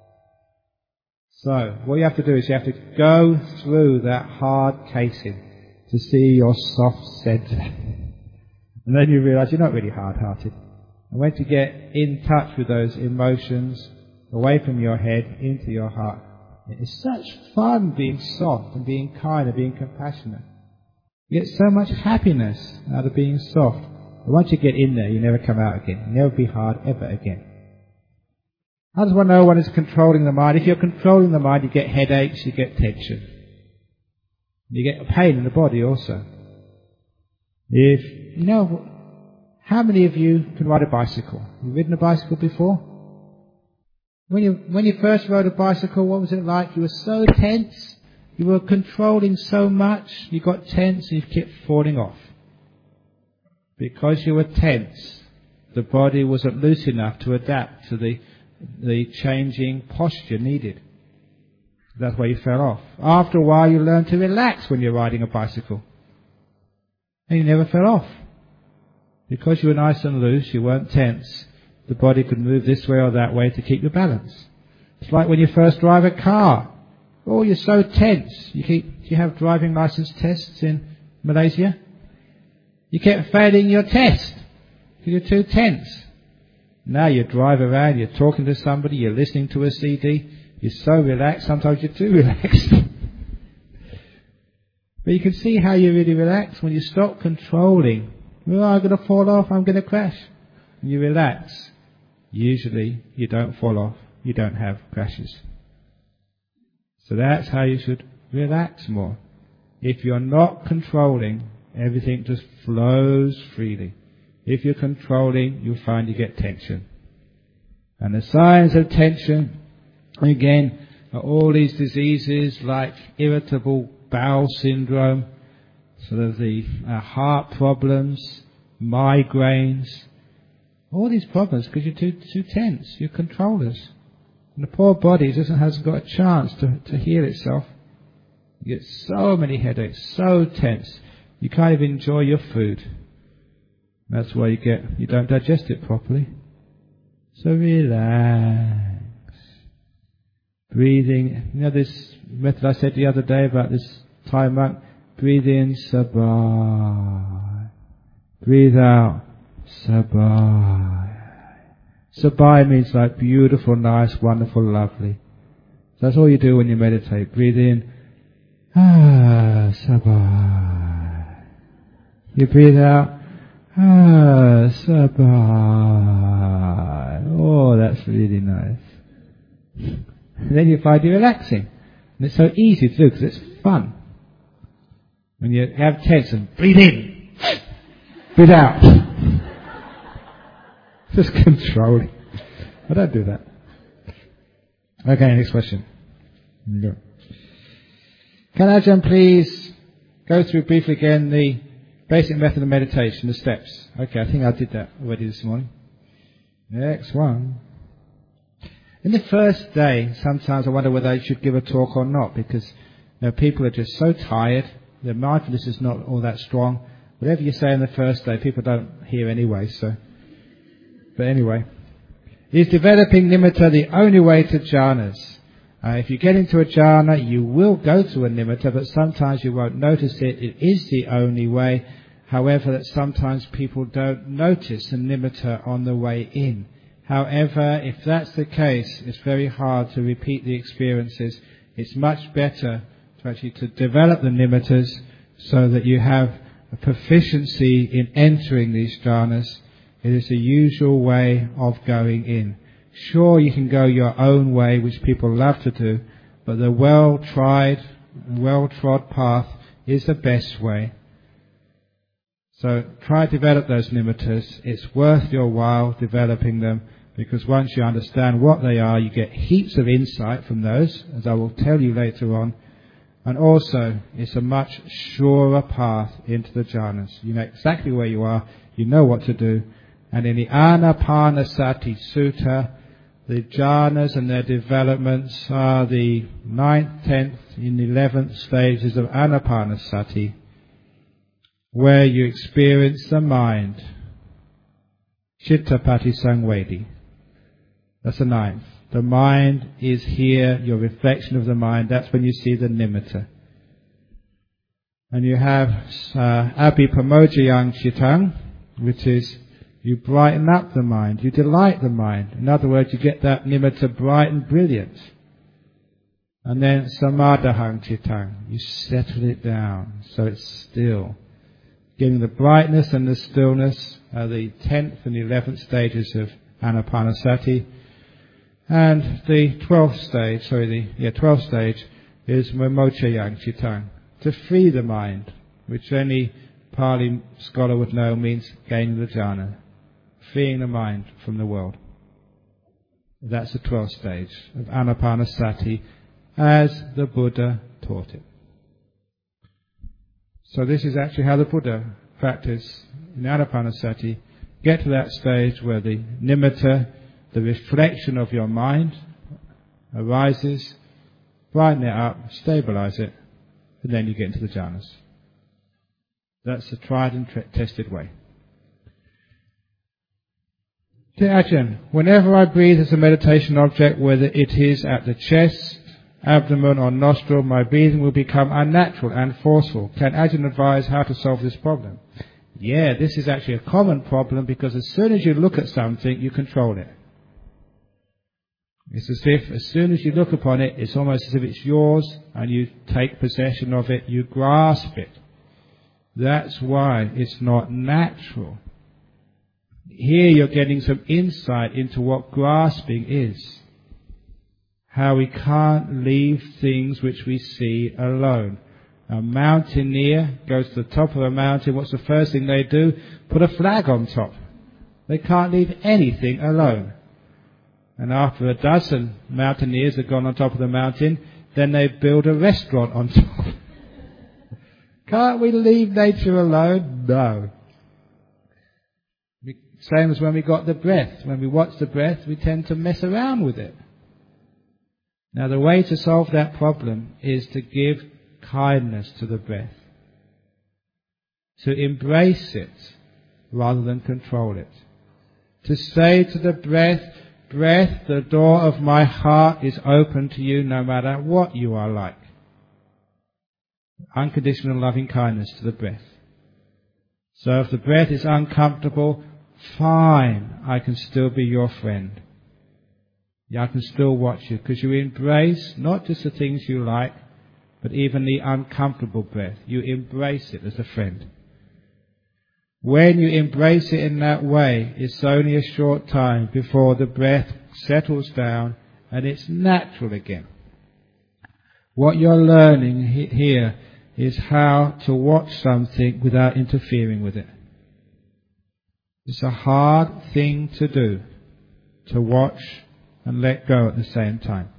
So, what you have to do is you have to go through that hard casing to see your soft centre. And then you realise you're not really hard-hearted. And once you get in touch with those emotions, away from your head, into your heart. It's such fun being soft and being kind and being compassionate. You get so much happiness out of being soft. But once you get in there, you never come out again. You never be hard ever again. How does one know one is controlling the mind? If you're controlling the mind, you get headaches, you get tension. You get pain in the body also. If, you know, how many of you can ride a bicycle? You've ridden a bicycle before? When you, when you first rode a bicycle, what was it like? You were so tense. You were controlling so much. You got tense and you kept falling off. Because you were tense, the body wasn't loose enough to adapt to the, the changing posture needed. That's why you fell off. After a while, you learn to relax when you're riding a bicycle. And you never fell off. Because you were nice and loose, you weren't tense, the body could move this way or that way to keep your balance. It's like when you first drive a car. Oh, you're so tense. You keep, do you have driving license tests in Malaysia? You kept failing your test because you're too tense. Now you drive around, you're talking to somebody, you're listening to a C D, you're so relaxed, sometimes you're too relaxed. But you can see how you really relax when you stop controlling. Oh, I'm going to fall off, I'm going to crash. When you relax, usually you don't fall off, you don't have crashes. So that's how you should relax more. If you're not controlling, everything just flows freely. If you're controlling, you'll find you get tension. And the signs of tension, again, are all these diseases like irritable bowel syndrome, sort of the uh, heart problems, migraines, all these problems because you're too, too tense, you're controllers. And the poor body doesn't, hasn't got a chance to, to heal itself. You get so many headaches, so tense, you can't even enjoy your food. That's why you get, you don't digest it properly. So relax. Breathing, you know this method I said the other day about this Thai monk? Breathe in, sabai. Breathe out, sabai. Sabai means like beautiful, nice, wonderful, lovely. So that's all you do when you meditate. Breathe in, ah, sabai. You breathe out, ah, sabai. Oh, that's really nice. And then you find you relaxing. And it's so easy to do because it's fun. When you have tension, breathe in, breathe out. Just controlling. I don't do that. Okay, next question. Go. Can Ajahn please go through briefly again the basic method of meditation, the steps? Okay, I think I did that already this morning. Next one. In the first day, sometimes I wonder whether I should give a talk or not, because you know, people are just so tired. Their mindfulness is not all that strong. Whatever you say on the first day, people don't hear anyway. So, but anyway, is developing nimitta the only way to jhanas? Uh, if you get into a jhana, you will go to a nimitta, but sometimes you won't notice it. It is the only way. However, that sometimes people don't notice the nimitta on the way in. However, if that's the case, it's very hard to repeat the experiences. It's much better to actually to develop the nimittas so that you have a proficiency in entering these jhanas. It is the usual way of going in. Sure, you can go your own way, which people love to do, but the well-tried, well-trod path is the best way. So try to develop those nimittas. It's worth your while developing them, because once you understand what they are, you get heaps of insight from those, as I will tell you later on. And also, it's a much surer path into the jhanas. You know exactly where you are, you know what to do. And in the Anapanasati Sutta, the jhanas and their developments are the ninth, tenth, and eleventh stages of Anapanasati, where you experience the mind. Chittapati Sangvedi. That's the ninth. The mind is here, your reflection of the mind. That's when you see the nimitta. And you have uh, Abhipamojayang Chittang, which is you brighten up the mind, you delight the mind. In other words, you get that nimitta bright and brilliant. And then Samadahang Chittang, you settle it down so it's still. Getting the brightness and the stillness are the tenth and eleventh stages of Anapanasati. And the twelfth stage, sorry, the yeah, twelfth stage is Vimochayang Chittang, to free the mind, which any Pali scholar would know means gaining the jhana, freeing the mind from the world. That's the twelfth stage of Anapanasati as the Buddha taught it. So this is actually how the Buddha practiced in Anapanasati. Get to that stage where the nimitta, the reflection of your mind, arises, brighten it up, stabilize it, and then you get into the jhanas. That's the tried and t- tested way. Dear Ajahn, whenever I breathe as a meditation object, whether it is at the chest, abdomen or nostril, my breathing will become unnatural and forceful. Can Ajahn advise how to solve this problem? Yeah, this is actually a common problem, because as soon as you look at something, you control it. It's as if as soon as you look upon it, it's almost as if it's yours and you take possession of it, you grasp it. That's why it's not natural. Here you're getting some insight into what grasping is. How we can't leave things which we see alone. A mountaineer goes to the top of a mountain. What's the first thing they do? Put a flag on top. They can't leave anything alone. And after a dozen mountaineers have gone on top of the mountain, then they build a restaurant on top. Can't we leave nature alone? No. Same as when we got the breath. When we watch the breath, we tend to mess around with it. Now the way to solve that problem is to give kindness to the breath. To embrace it rather than control it. To say to the breath, breath, the door of my heart is open to you no matter what you are like. Unconditional loving kindness to the breath. So if the breath is uncomfortable, fine, I can still be your friend. Yeah, I can still watch you, because you embrace not just the things you like, but even the uncomfortable breath. You embrace it as a friend. When you embrace it in that way, it's only a short time before the breath settles down and it's natural again. What you're learning here is how to watch something without interfering with it. It's a hard thing to do, to watch and let go at the same time.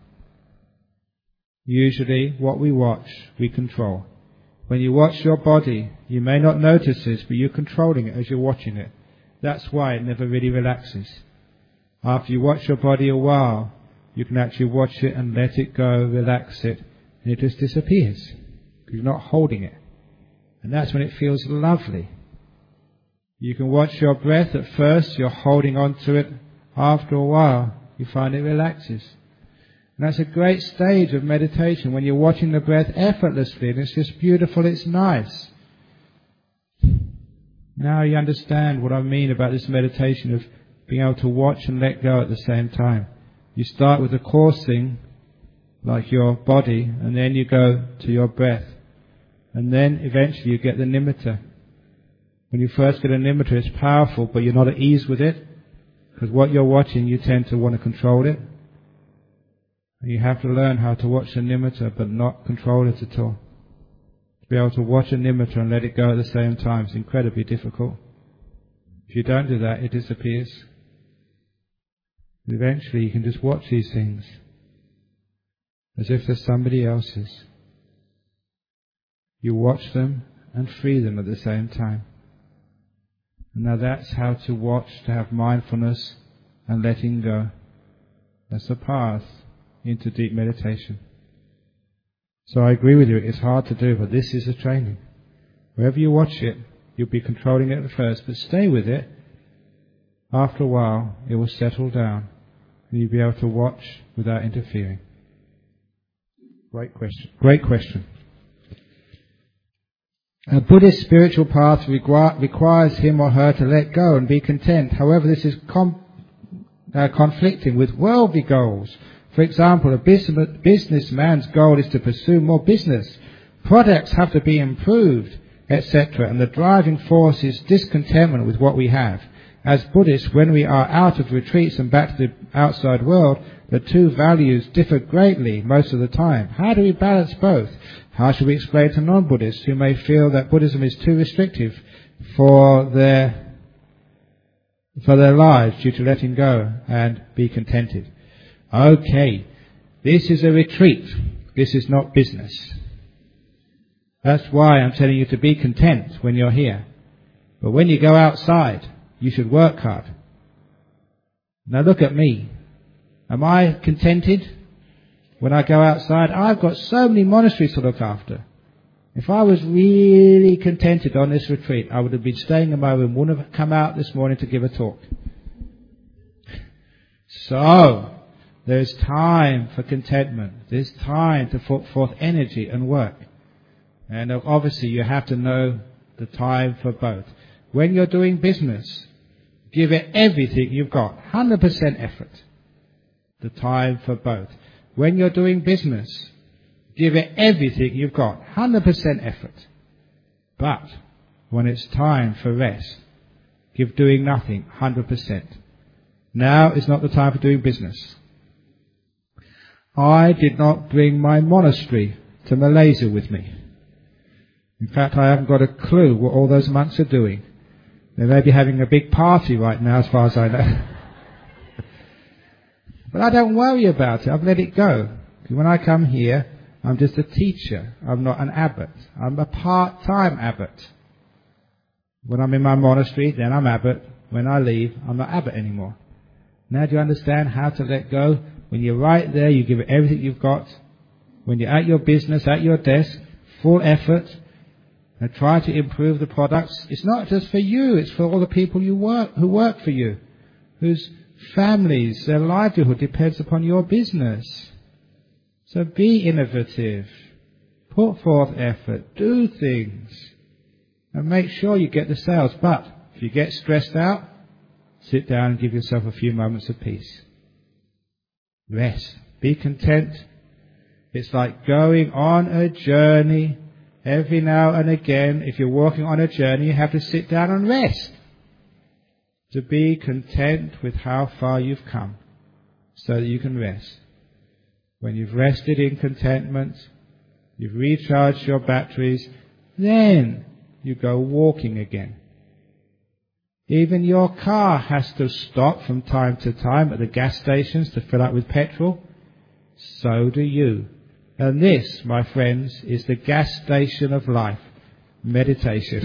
Usually what we watch, we control. When you watch your body, you may not notice this, but you're controlling it as you're watching it. That's why it never really relaxes. After you watch your body a while, you can actually watch it and let it go, relax it, and it just disappears, because you're not holding it. And that's when it feels lovely. You can watch your breath. At first, you're holding on to it. After a while, you find it relaxes. And that's a great stage of meditation, when you're watching the breath effortlessly, and it's just beautiful, it's nice. Now you understand what I mean about this meditation of being able to watch and let go at the same time. You start with the coarse thing, like your body, and then you go to your breath. And then eventually you get the nimitta. When you first get a nimitta, it's powerful, but you're not at ease with it, because what you're watching, you tend to want to control it. And you have to learn how to watch the nimitta, but not control it at all. To be able to watch a nimitta and let it go at the same time is incredibly difficult. If you don't do that, it disappears. Eventually you can just watch these things as if they're somebody else's. You watch them and free them at the same time. And now that's how to watch, to have mindfulness and letting go. That's the path into deep meditation. So I agree with you, it's hard to do, but this is a training. Wherever you watch it, you'll be controlling it at first, but stay with it. After a while, it will settle down, and you'll be able to watch without interfering. Great question. Great question. A Buddhist spiritual path requires him or her to let go and be content. However, this is com- uh, conflicting with worldly goals. For example, a businessman's goal is to pursue more business. Products have to be improved, et cetera. And the driving force is discontentment with what we have. As Buddhists, when we are out of retreats and back to the outside world, the two values differ greatly most of the time. How do we balance both? How should we explain to non-Buddhists who may feel that Buddhism is too restrictive for their, for their lives due to letting go and be contented? Okay, this is a retreat. This is not business. That's why I'm telling you to be content when you're here. But when you go outside, you should work hard. Now look at me. Am I contented when I go outside? I've got so many monasteries to look after. If I was really contented on this retreat, I would have been staying in my room, wouldn't have come out this morning to give a talk. So, there's time for contentment. There's time to put forth energy and work. And obviously you have to know the time for both. When you're doing business, give it everything you've got. one hundred percent effort. The time for both. When you're doing business, give it everything you've got. one hundred percent effort. But when it's time for rest, give doing nothing one hundred percent. Now is not the time for doing business. I did not bring my monastery to Malaysia with me. In fact, I haven't got a clue what all those monks are doing. They may be having a big party right now, as far as I know. But I don't worry about it. I've let it go. When I come here, I'm just a teacher. I'm not an abbot. I'm a part-time abbot. When I'm in my monastery, then I'm abbot. When I leave, I'm not abbot anymore. Now do you understand how to let go? When you're right there, you give it everything you've got. When you're at your business, at your desk, full effort, and try to improve the products. It's not just for you, it's for all the people you work who work for you, whose families, their livelihood depends upon your business. So be innovative, put forth effort, do things, and make sure you get the sales. But if you get stressed out, sit down and give yourself a few moments of peace. Rest. Be content. It's like going on a journey. Every now and again, if you're walking on a journey, you have to sit down and rest. To be content with how far you've come, so that you can rest. When you've rested in contentment, you've recharged your batteries, then you go walking again. Even your car has to stop from time to time at the gas stations to fill up with petrol. So do you. And this, my friends, is the gas station of life, meditation,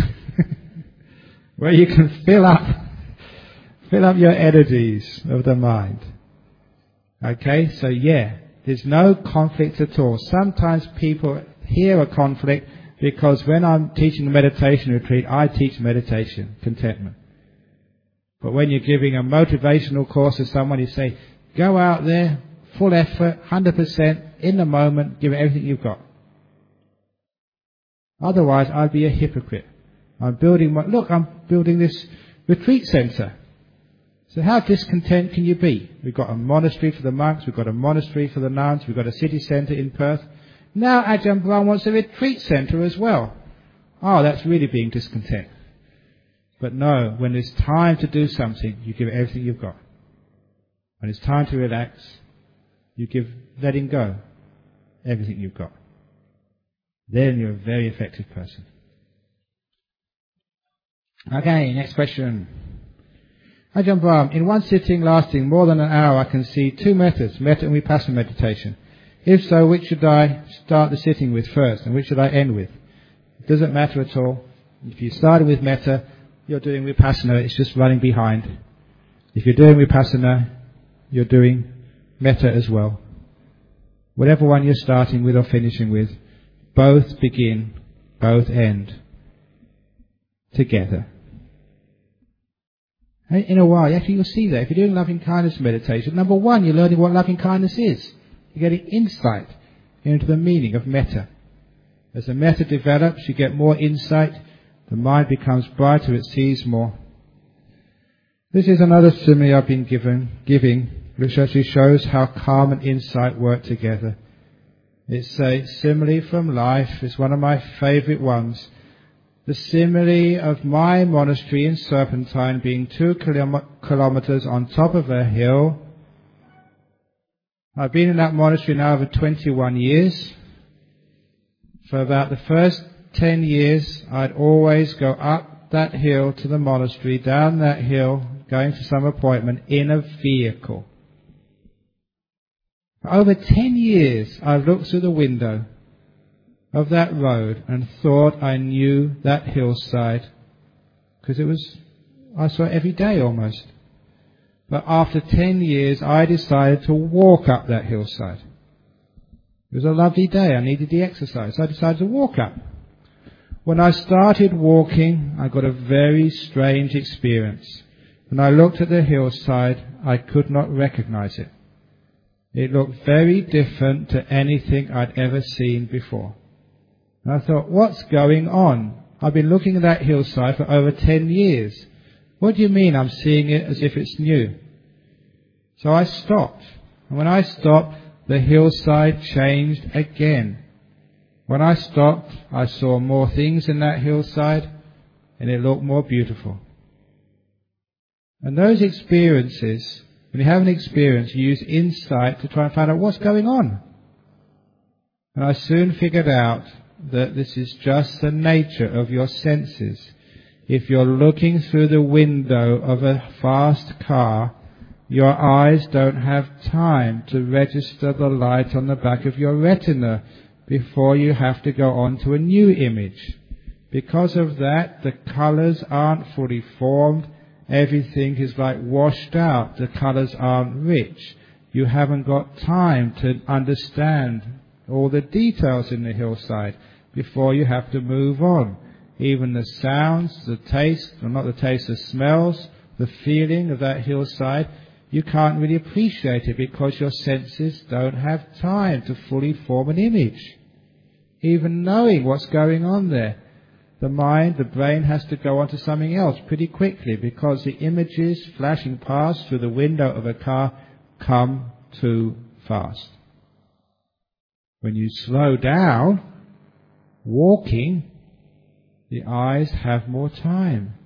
where you can fill up, fill up your energies of the mind. Okay, so yeah, there's no conflict at all. Sometimes people hear a conflict because when I'm teaching a meditation retreat, I teach meditation, contentment. But when you're giving a motivational course to someone, you say, go out there, full effort, one hundred percent, in the moment, give it everything you've got. Otherwise, I'd be a hypocrite. I'm building my, look, I'm building this retreat centre. So how discontent can you be? We've got a monastery for the monks, we've got a monastery for the nuns, we've got a city centre in Perth. Now Ajahn Brahm wants a retreat centre as well. Oh, that's really being discontent. But no, when it's time to do something, you give it everything you've got. When it's time to relax, you give letting go everything you've got. Then you're a very effective person. Okay, next question. Ajahn Brahm, in one sitting lasting more than an hour, I can see two methods, metta and vipassana meditation. If so, which should I start the sitting with first, and which should I end with? It doesn't matter at all. If you started with metta, you're doing vipassana, it's just running behind. If you're doing vipassana, you're doing metta as well. Whatever one you're starting with or finishing with, both begin, both end together. In a while, actually you'll see that. If you're doing loving kindness meditation, number one, you're learning what loving kindness is. You're getting insight into the meaning of metta. As the metta develops, you get more insight. The mind becomes brighter, it sees more. This is another simile I've been given, giving, which actually shows how calm and insight work together. It's a simile from life. It's one of my favourite ones. The simile of my monastery in Serpentine being two kilom- kilometres on top of a hill. I've been in that monastery now over twenty-one years. For about the first ten years, I'd always go up that hill to the monastery, down that hill, going to some appointment in a vehicle. For over ten years, I've looked through the window of that road and thought I knew that hillside, because it was, I saw it every day almost. But after ten years, I decided to walk up that hillside. It was a lovely day. I needed the exercise. So I decided to walk up. When I started walking, I got a very strange experience. When I looked at the hillside, I could not recognize it. It looked very different to anything I'd ever seen before. And I thought, what's going on? I've been looking at that hillside for over ten years. What do you mean I'm seeing it as if it's new? So I stopped. And when I stopped, the hillside changed again. When I stopped, I saw more things in that hillside, and it looked more beautiful. And those experiences, when you have an experience, you use insight to try and find out what's going on. And I soon figured out that this is just the nature of your senses. If you're looking through the window of a fast car, your eyes don't have time to register the light on the back of your retina before you have to go on to a new image. Because of that, the colours aren't fully formed. Everything is like washed out. The colours aren't rich. You haven't got time to understand all the details in the hillside before you have to move on. Even the sounds, the taste, or not the taste, the smells, the feeling of that hillside, you can't really appreciate it because your senses don't have time to fully form an image. Even knowing what's going on there, the mind, the brain has to go on to something else pretty quickly because the images flashing past through the window of a car come too fast. When you slow down, walking, the eyes have more time.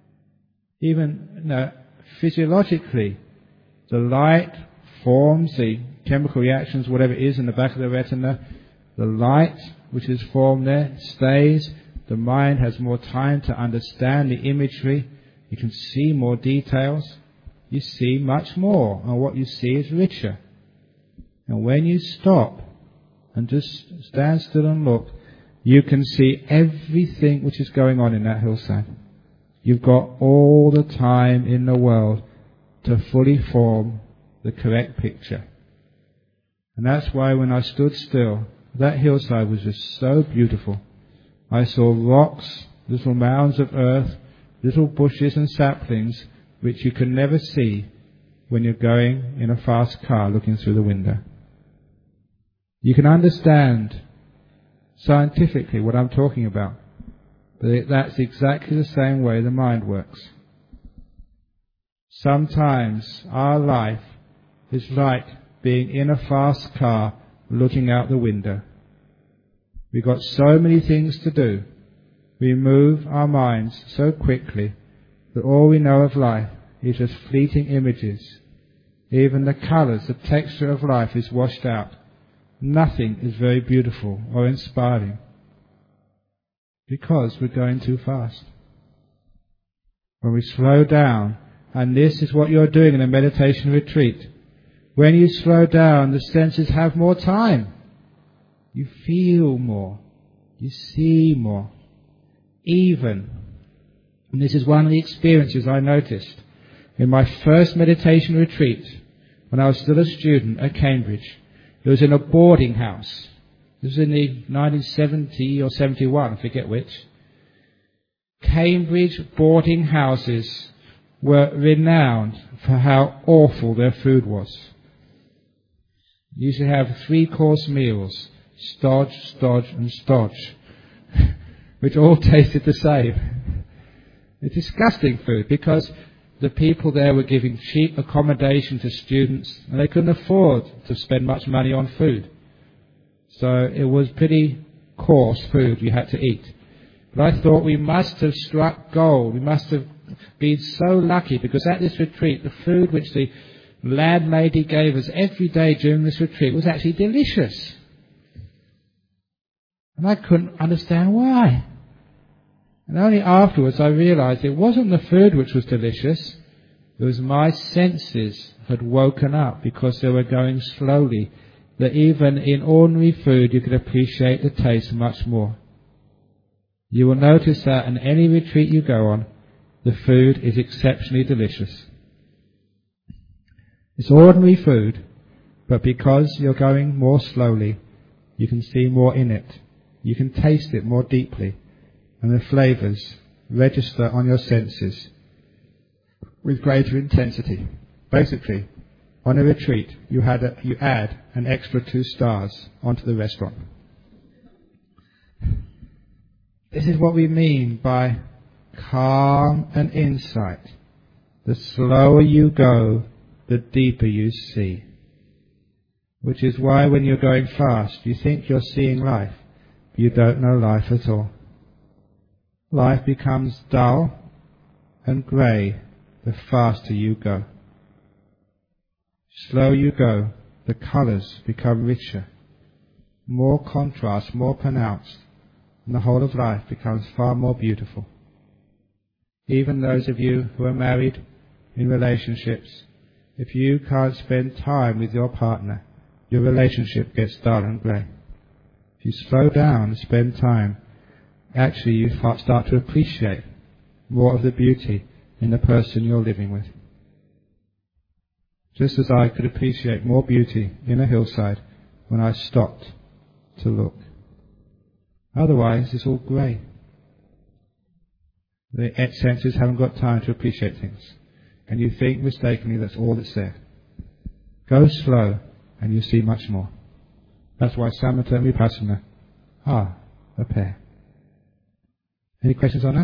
Even you know, physiologically, the light forms the chemical reactions, whatever it is in the back of the retina. The light which is formed there stays. The mind has more time to understand the imagery. You can see more details. You see much more, and what you see is richer. And when you stop and just stand still and look, you can see everything which is going on in that hillside. You've got all the time in the world to fully form the correct picture. And that's why when I stood still, that hillside was just so beautiful. I saw rocks, little mounds of earth, little bushes and saplings, which you can never see when you're going in a fast car looking through the window. You can understand scientifically what I'm talking about, but that's exactly the same way the mind works. Sometimes our life is like being in a fast car looking out the window. We've got so many things to do. We move our minds so quickly that all we know of life is just fleeting images. Even the colours, the texture of life is washed out. Nothing is very beautiful or inspiring because we're going too fast. When we slow down, and this is what you're doing in a meditation retreat, when you slow down, the senses have more time. You feel more. You see more. Even, and this is one of the experiences I noticed in my first meditation retreat when I was still a student at Cambridge. It was in a boarding house. This was in the nineteen seventy or seventy-one, I forget which. Cambridge boarding houses were renowned for how awful their food was. You used to have three-course meals, stodge, stodge and stodge, which all tasted the same. It's disgusting food because the people there were giving cheap accommodation to students and they couldn't afford to spend much money on food. So it was pretty coarse food you had to eat. But I thought we must have struck gold. We must have been so lucky because at this retreat, the food which the landlady gave us every day during this retreat was actually delicious. And I couldn't understand why. And only afterwards I realized it wasn't the food which was delicious. It was my senses had woken up because they were going slowly. That even in ordinary food you could appreciate the taste much more. You will notice that in any retreat you go on, the food is exceptionally delicious. It's ordinary food, but because you're going more slowly, you can see more in it. You can taste it more deeply, and the flavours register on your senses. with greater intensity. Basically, on a retreat, you, had a, you add an extra two stars onto the restaurant. This is what we mean by calm and insight. The slower you go, the deeper you see. Which is why when you're going fast, you think you're seeing life. You don't know life at all. Life becomes dull and grey the faster you go. Slower you go, the colours become richer, more contrast, more pronounced, and the whole of life becomes far more beautiful. Even those of you who are married in relationships, if you can't spend time with your partner, your relationship gets dull and grey. If you slow down and spend time, actually you start to appreciate more of the beauty in the person you're living with. Just as I could appreciate more beauty in a hillside when I stopped to look. Otherwise, it's all grey. The senses haven't got time to appreciate things. And you think mistakenly that's all that's there. Go slow and you see much more. That's why Samatha and Vipassana are a pair. Any questions on that?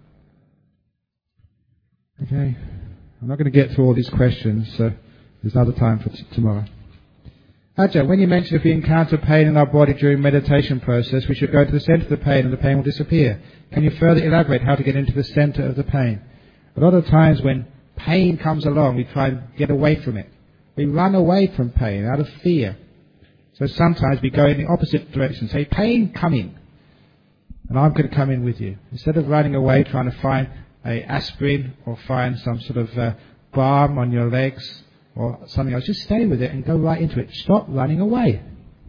Okay. I'm not going to get through all these questions, so there's another time for t- tomorrow. Ajahn, when you mentioned if we encounter pain in our body during meditation process, we should go to the centre of the pain and the pain will disappear. Can you further elaborate how to get into the centre of the pain? A lot of times when pain comes along, we try and get away from it. We run away from pain out of fear. So sometimes we go in the opposite direction. Say, pain, come in. And I'm going to come in with you. Instead of running away trying to find a aspirin or find some sort of uh, balm on your legs or something else, just stay with it and go right into it. Stop running away.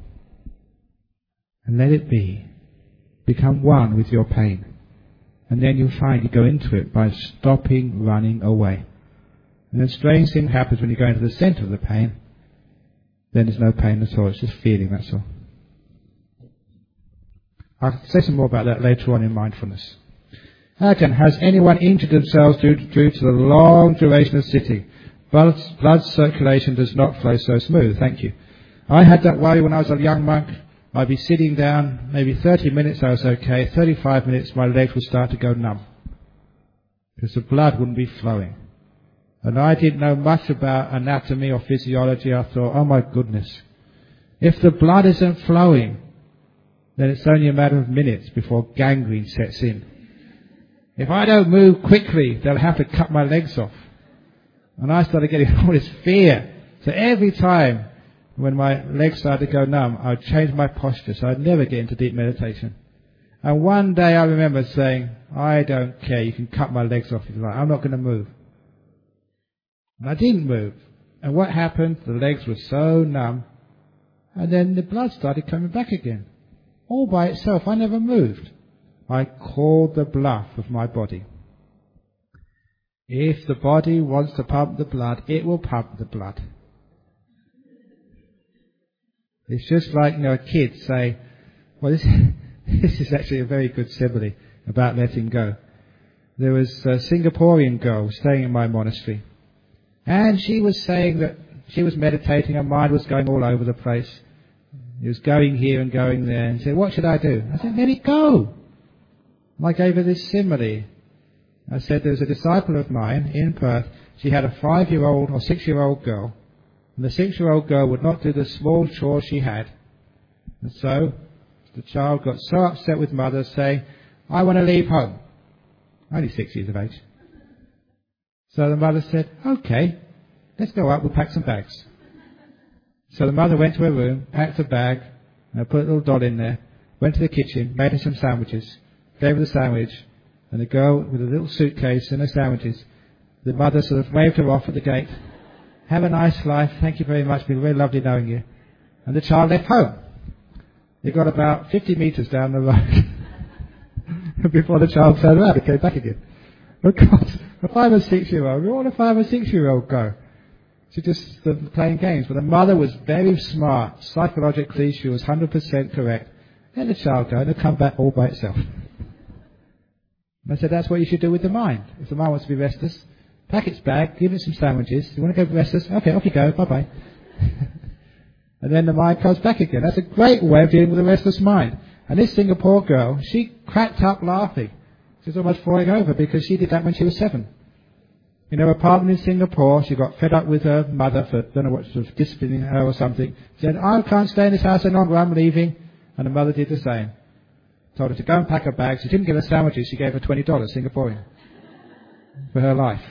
And let it be. Become one with your pain. And then you'll find you go into it by stopping running away. And then strange thing happens when you go into the centre of the pain. Then there's no pain at all. It's just feeling, that's all. I'll say some more about that later on in mindfulness. Ajahn, has anyone injured themselves due, due to the long duration of sitting? Blood, blood circulation does not flow so smooth. Thank you. I had that worry when I was a young monk. I'd be sitting down, maybe thirty minutes I was okay. thirty-five minutes my legs would start to go numb. Because the blood wouldn't be flowing. And I didn't know much about anatomy or physiology. I thought, oh my goodness. If the blood isn't flowing, then it's only a matter of minutes before gangrene sets in. If I don't move quickly, they'll have to cut my legs off. And I started getting all this fear. So every time when my legs started to go numb, I'd change my posture so I'd never get into deep meditation. And one day I remember saying, I don't care, you can cut my legs off if you like, I'm not going to move. And I didn't move. And what happened? The legs were so numb. And then the blood started coming back again. All by itself. I never moved. I called the bluff of my body. If the body wants to pump the blood, it will pump the blood. It's just like, you know, a kid say, well, this, this is actually a very good simile about letting go. There was a Singaporean girl staying in my monastery. And she was saying that she was meditating, her mind was going all over the place. It was going here and going there. And she said, what should I do? I said, let it go. And I gave her this simile. I said, there was a disciple of mine in Perth. She had a five-year-old or six-year-old girl. And the six-year-old girl would not do the small chores she had. And so the child got so upset with mother saying, I want to leave home. Only six years of age. So the mother said, okay, let's go up, we'll pack some bags. So the mother went to her room, packed a bag, and put a little doll in there, went to the kitchen, made her some sandwiches, gave her the sandwich, and the girl with a little suitcase and her sandwiches, the mother sort of waved her off at the gate. Have a nice life, thank you very much, been very lovely knowing you. And the child left home. They got about fifty metres down the road before the child turned around and came back again. Of course, a five or six-year-old, where would a five or six-year-old go? She just uh, playing games. But the mother was very smart. Psychologically, she was one hundred percent correct. Let the child go and it'll come back all by itself. And I said, that's what you should do with the mind. If the mind wants to be restless, pack its bag, give it some sandwiches. You want to go restless? Okay, off you go. Bye-bye. And then the mind comes back again. That's a great way of dealing with a restless mind. And this Singapore girl, she cracked up laughing. She was almost falling over because she did that when she was seven. In her apartment in Singapore, she got fed up with her mother for, don't know what, sort of disciplining her or something. She said, I can't stay in this house any longer, I'm leaving. And the mother did the same. Told her to go and pack her bags. She didn't give her sandwiches, she gave her twenty dollars Singaporean for her life.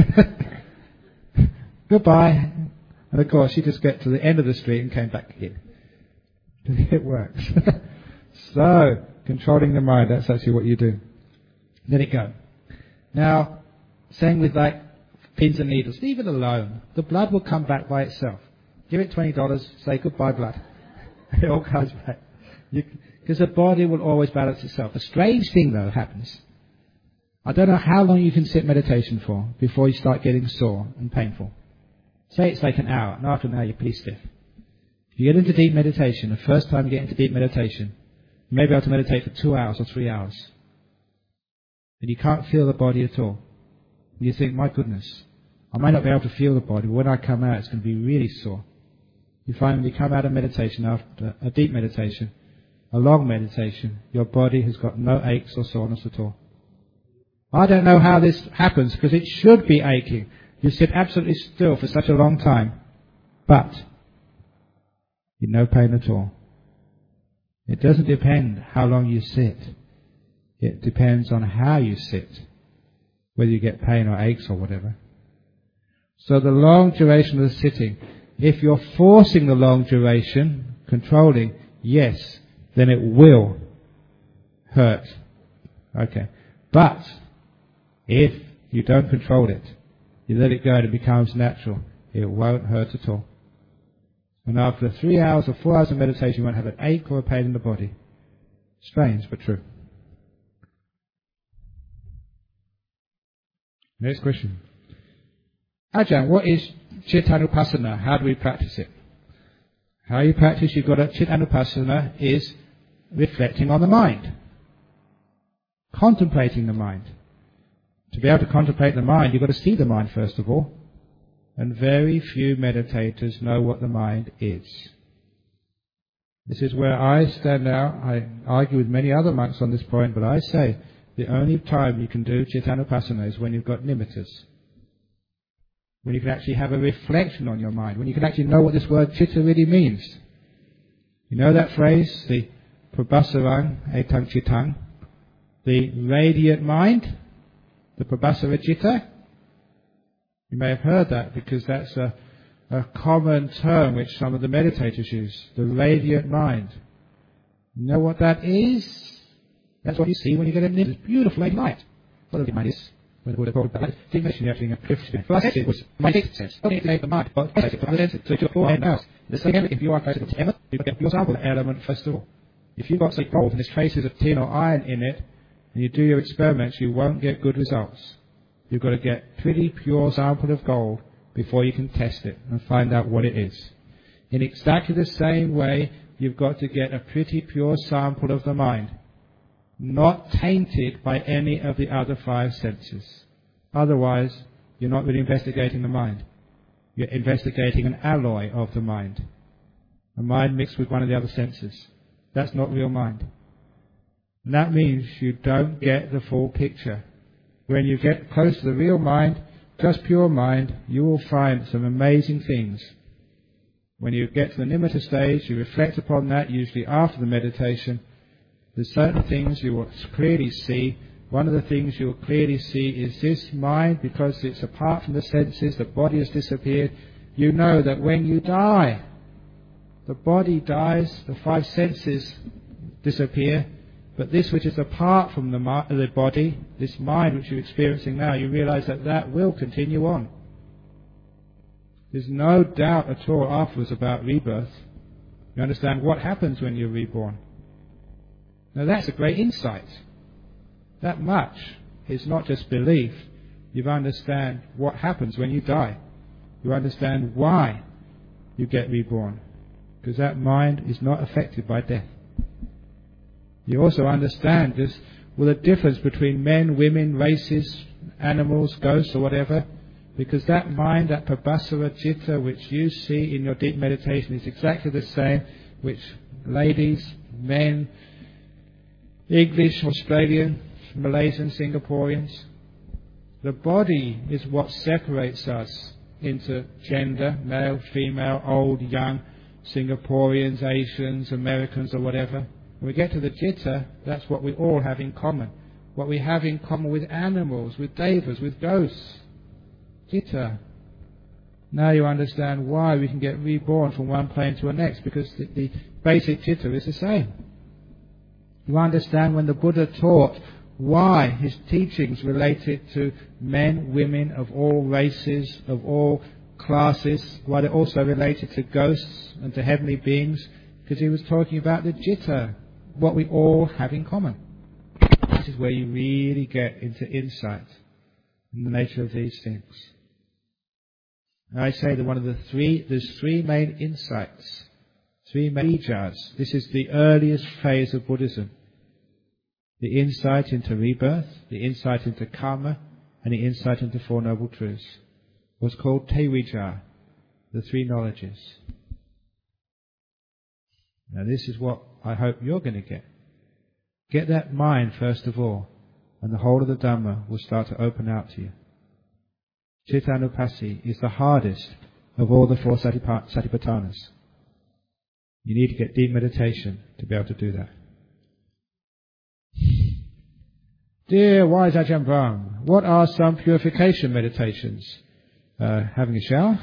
Goodbye. And of course, she just got to the end of the street and came back again. It works. So, controlling the mind, that's actually what you do. Let it go. Now, same with like pins and needles. Leave it alone. The blood will come back by itself. Give it twenty dollars, say goodbye blood. It all comes back. Because the body will always balance itself. A strange thing though happens. I don't know how long you can sit meditation for before you start getting sore and painful. Say it's like an hour, and after an hour you're pretty stiff. If you get into deep meditation, the first time you get into deep meditation, you may be able to meditate for two hours or three hours. And you can't feel the body at all. And you think, my goodness, I might not be able to feel the body, but when I come out it's going to be really sore. You find when you come out of meditation, after a deep meditation, a long meditation, your body has got no aches or soreness at all. I don't know how this happens, because it should be aching. You sit absolutely still for such a long time, but you're no pain at all. It doesn't depend how long you sit. It depends on how you sit, whether you get pain or aches or whatever. So the long duration of the sitting, if you're forcing the long duration, controlling, yes, then it will hurt. Okay. But if you don't control it, you let it go and it becomes natural, it won't hurt at all. And after three hours or four hours of meditation, you won't have an ache or a pain in the body. Strange, but true. Next question. Ajahn, what is Chittanupassana? How do we practice it? How you practice, you've got a Chittanupassana is reflecting on the mind. Contemplating the mind. To be able to contemplate the mind, you've got to see the mind first of all. And very few meditators know what the mind is. This is where I stand out. I argue with many other monks on this point, but I say the only time you can do Chittanupassana is when you've got nimittas. When you can actually have a reflection on your mind. When you can actually know what this word chitta really means. You know that phrase, the prabhasarang etang chittang, the radiant mind, the prabhasara chitta? You may have heard that because that's a, a common term which some of the meditators use, the radiant mind. You know what that is? That's what you see when you get a nimittas. It's beautiful radiant light. What the mind is, when the Buddha talked about it, the image of being a Christian. For us, it was my eighth sense. Don't need to make the mind, but I take the sense, so it's four and else. The same if you are closer to element, you get your sample element first of all. If you've got some gold and there's traces of tin or iron in it, and you do your experiments, you won't get good results. You've got to get pretty pure sample of gold before you can test it and find out what it is. In exactly the same way, you've got to get a pretty pure sample of the mind, not tainted by any of the other five senses. Otherwise, you're not really investigating the mind. You're investigating an alloy of the mind. A mind mixed with one of the other senses. That's not real mind. And that means you don't get the full picture. When you get close to the real mind, just pure mind, you will find some amazing things. When you get to the nimitta stage, you reflect upon that, usually after the meditation. There's certain things you will clearly see. One of the things you will clearly see is this mind, because it's apart from the senses, the body has disappeared. You know that when you die, the body dies, the five senses disappear, but this which is apart from the, the body, this mind which you're experiencing now, you realize that that will continue on. There's no doubt at all afterwards about rebirth. You understand what happens when you're reborn. Now that's a great insight. That much is not just belief. You understand what happens when you die. You understand why you get reborn. Because that mind is not affected by death. You also understand this, well, the difference between men, women, races, animals, ghosts or whatever. Because that mind, that Pabhasara Citta, which you see in your deep meditation, is exactly the same which ladies, men, English, Australian, Malaysian, Singaporeans. The body is what separates us into gender, male, female, old, young, Singaporeans, Asians, Americans or whatever. When we get to the Citta, that's what we all have in common. What we have in common with animals, with devas, with ghosts. Citta. Now you understand why we can get reborn from one plane to the next, because the, the basic Citta is the same. You understand when the Buddha taught why his teachings related to men, women of all races, of all classes, why they also related to ghosts and to heavenly beings, because he was talking about the Citta, what we all have in common. This is where you really get into insight in the nature of these things. I say that one of the three, there's three main insights, three main vijas. This is the earliest phase of Buddhism. The insight into rebirth, the insight into karma, and the insight into Four Noble Truths. What's called Tevijja, the three knowledges. Now this is what I hope you're going to get. Get that mind first of all, and the whole of the Dhamma will start to open out to you. Cittanupassī is the hardest of all the four satipatthanas. You need to get deep meditation to be able to do that. Dear wise Ajahn Brahm, what are some purification meditations? Uh, having a shower?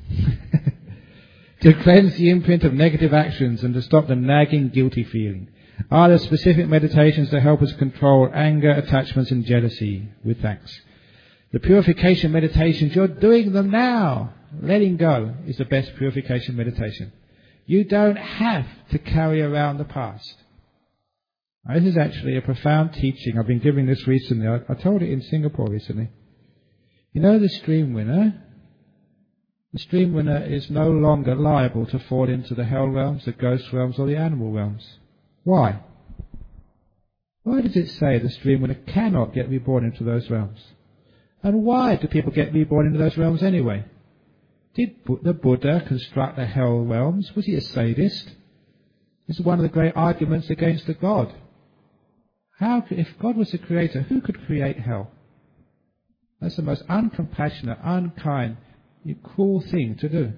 To cleanse the imprint of negative actions and to stop the nagging guilty feeling. Are there specific meditations to help us control anger, attachments and jealousy? With thanks. The purification meditations, you're doing them now. Letting go is the best purification meditation. You don't have to carry around the past. Now, this is actually a profound teaching. I've been giving this recently. I, I told it in Singapore recently. You know the stream winner? The stream winner is no longer liable to fall into the hell realms, the ghost realms or the animal realms. Why? Why does it say the stream winner cannot get reborn into those realms? And why do people get reborn into those realms anyway? Did the Buddha construct the hell realms? Was he a sadist? This is one of the great arguments against the God. How, if God was the creator, who could create hell? That's the most uncompassionate, unkind, cruel thing to do.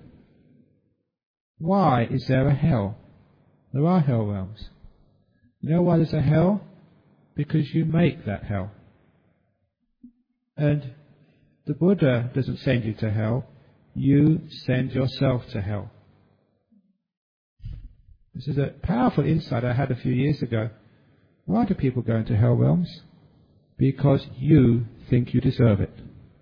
Why is there a hell? There are hell realms. You know why there's a hell? Because you make that hell. And the Buddha doesn't send you to hell. You send yourself to hell. This is a powerful insight I had a few years ago. Why do people go into hell realms? Because you think you deserve it.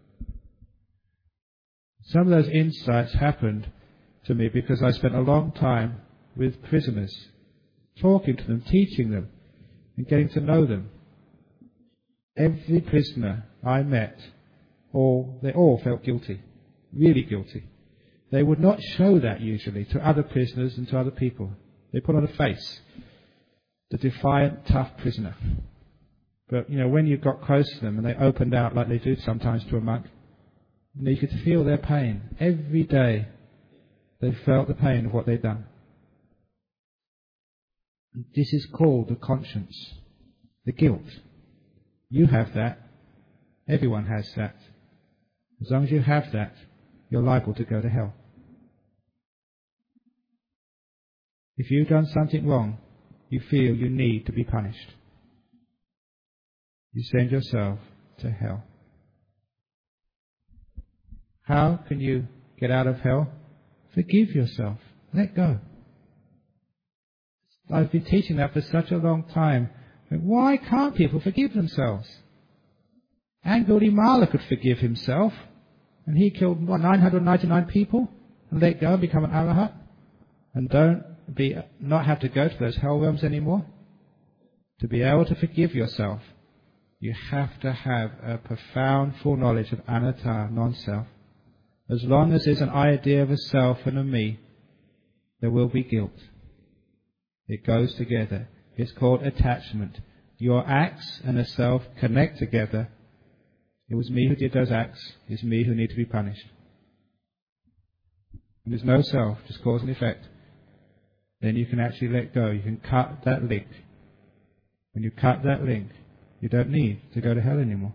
Some of those insights happened to me because I spent a long time with prisoners, talking to them, teaching them, and getting to know them. Every prisoner I met, all, they all felt guilty, really guilty. They would not show that usually to other prisoners and to other people. They put on a face, the defiant, tough prisoner. But, you know, when you got close to them and they opened out like they do sometimes to a monk, you know, you could feel their pain. Every day they felt the pain of what they'd done. This is called the conscience, the guilt. You have that. Everyone has that. As long as you have that, you're liable to go to hell. If you've done something wrong, you feel you need to be punished. You send yourself to hell. How can you get out of hell? Forgive yourself. Let go. I've been teaching that for such a long time. Why can't people forgive themselves? Angulimala could forgive himself, and he killed, what, nine hundred ninety-nine people, and let go and become an arahat, and don't be, not have to go to those hell realms anymore. To be able to forgive yourself, you have to have a profound full knowledge of anatta, non-self. As long as there's an idea of a self and a me, there will be guilt. It goes together. It's called attachment. Your acts and a self connect together It was me who did those acts. It's me who need to be punished. And there's no self, just cause and effect. Then you can actually let go. You can cut that link. When you cut that link, you don't need to go to hell anymore.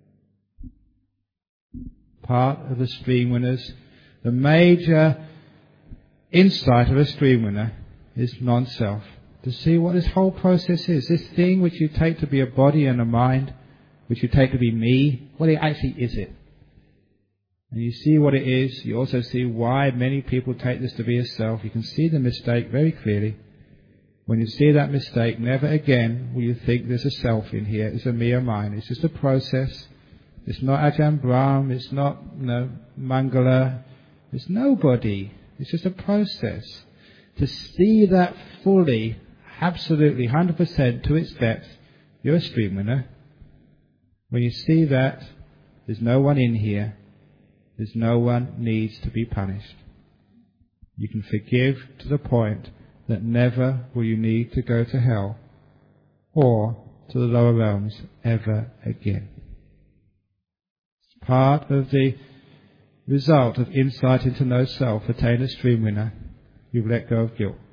Part of the stream winners, the major insight of a stream winner is non-self. To see what this whole process is. This thing which you take to be a body and a mind, which you take to be me, what it actually is it? And you see what it is. You also see why many people take this to be a self. You can see the mistake very clearly. When you see that mistake, never again will you think there's a self in here. It's a me or mine. It's just a process. It's not Ajahn Brahm. It's not you know, Mangala. It's nobody. It's just a process. To see that fully, absolutely, one hundred percent to its depth, you're a stream winner. When you see that, there's no one in here. There's no one needs to be punished. You can forgive to the point that never will you need to go to hell or to the lower realms ever again. It's part of the result of insight into no self, attain a stream winner. You've let go of guilt.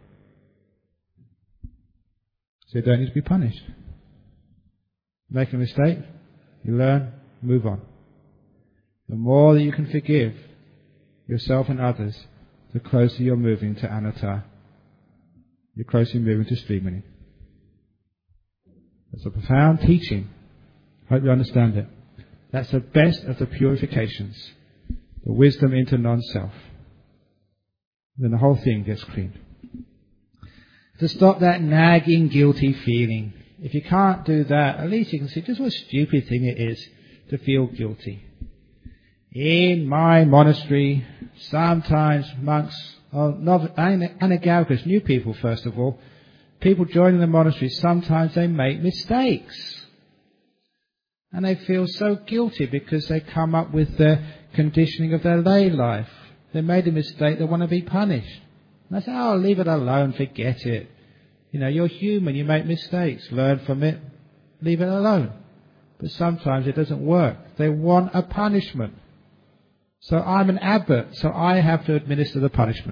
So you don't need to be punished. Make a mistake, you learn, move on. The more that you can forgive yourself and others, the closer you're moving to anatta. You're closer moving to stream winning. That's a profound teaching. Hope you understand it. That's the best of the purifications. The wisdom into non-self. Then the whole thing gets cleaned. To stop that nagging, guilty feeling. If you can't do that, at least you can see just what a stupid thing it is to feel guilty. In my monastery, sometimes monks, or Anagarikas, new people first of all, people joining the monastery, sometimes they make mistakes. And they feel so guilty because they come up with the conditioning of their lay life. They made a mistake, they want to be punished. And I say, oh, leave it alone, forget it. You know, you're human, you make mistakes, learn from it, leave it alone. But sometimes it doesn't work. They want a punishment. So I'm an abbot, so I have to administer the punishment.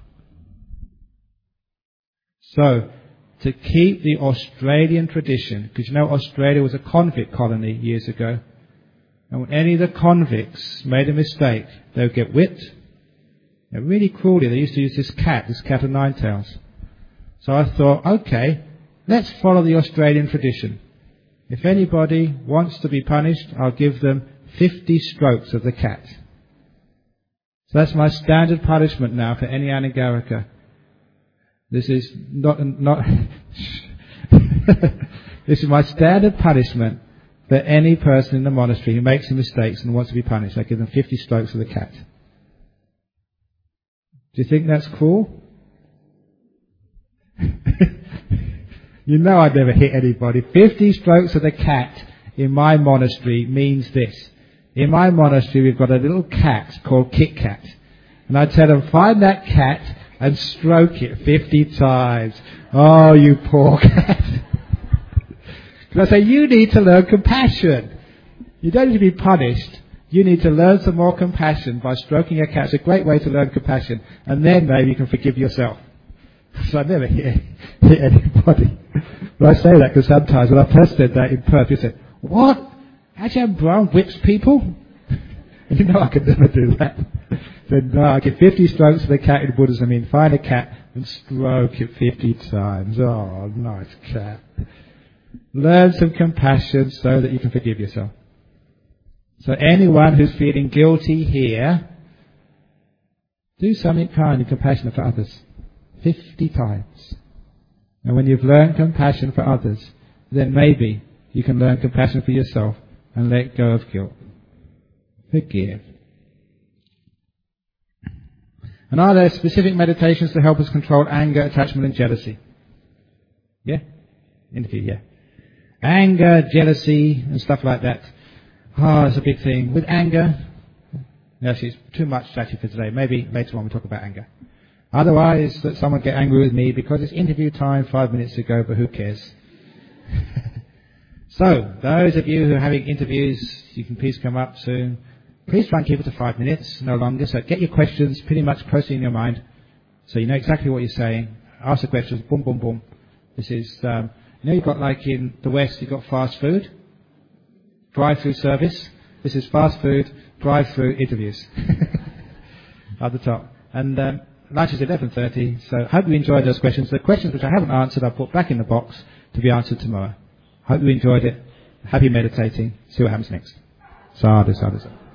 So, to keep the Australian tradition, because you know Australia was a convict colony years ago, and when any of the convicts made a mistake, they would get whipped. And really cruelly, they used to use this cat, this cat of nine tails. So I thought, okay, let's follow the Australian tradition. If anybody wants to be punished, I'll give them fifty strokes of the cat. So that's my standard punishment now for any Anagarika. This is not, not this is my standard punishment for any person in the monastery who makes some mistakes and wants to be punished. I give them fifty strokes of the cat. Do you think that's cool? You know I'd never hit anybody. fifty strokes of the cat in my monastery means this. In my monastery we've got a little cat called Kit Kat. And I tell them, find that cat and stroke it fifty times. Oh, you poor cat. And I say, you need to learn compassion. You don't need to be punished. You need to learn some more compassion by stroking a cat. It's a great way to learn compassion. And then maybe you can forgive yourself. So I never hit, hit anybody. But I say that because sometimes when I first said that in Perth, you said, what? Ajahn Brahm whips people? And you know I could never do that. Said, no, I get fifty strokes of the cat in Buddhism. I mean, find a cat and stroke it fifty times. Oh, nice cat. Learn some compassion so that you can forgive yourself. So anyone who's feeling guilty here, do something kind and compassionate for others. Fifty times. And when you've learned compassion for others, then maybe you can learn compassion for yourself and let go of guilt. Forgive. And are there specific meditations to help us control anger, attachment and jealousy? Yeah? Interview, yeah. Anger, jealousy and stuff like that. Oh, it's a big thing. With anger, actually it's too much actually for today. Maybe later on we'll talk about anger. Otherwise, that someone get angry with me because it's interview time five minutes ago, but who cares? So, those of you who are having interviews, you can please come up soon. Please try and keep it to five minutes, no longer. So get your questions pretty much closely in your mind, so you know exactly what you're saying. Ask the questions, boom, boom, boom. This is, um, you know, you've got like in the West, you've got fast food, drive-through service. This is fast food, drive-through interviews at the top. And um, lunch is eleven thirty, so hope you enjoyed those questions. The questions which I haven't answered, I'll put back in the box to be answered tomorrow. Hope you enjoyed it. Happy meditating. See what happens next. Sadhu, sadhu, sadhu.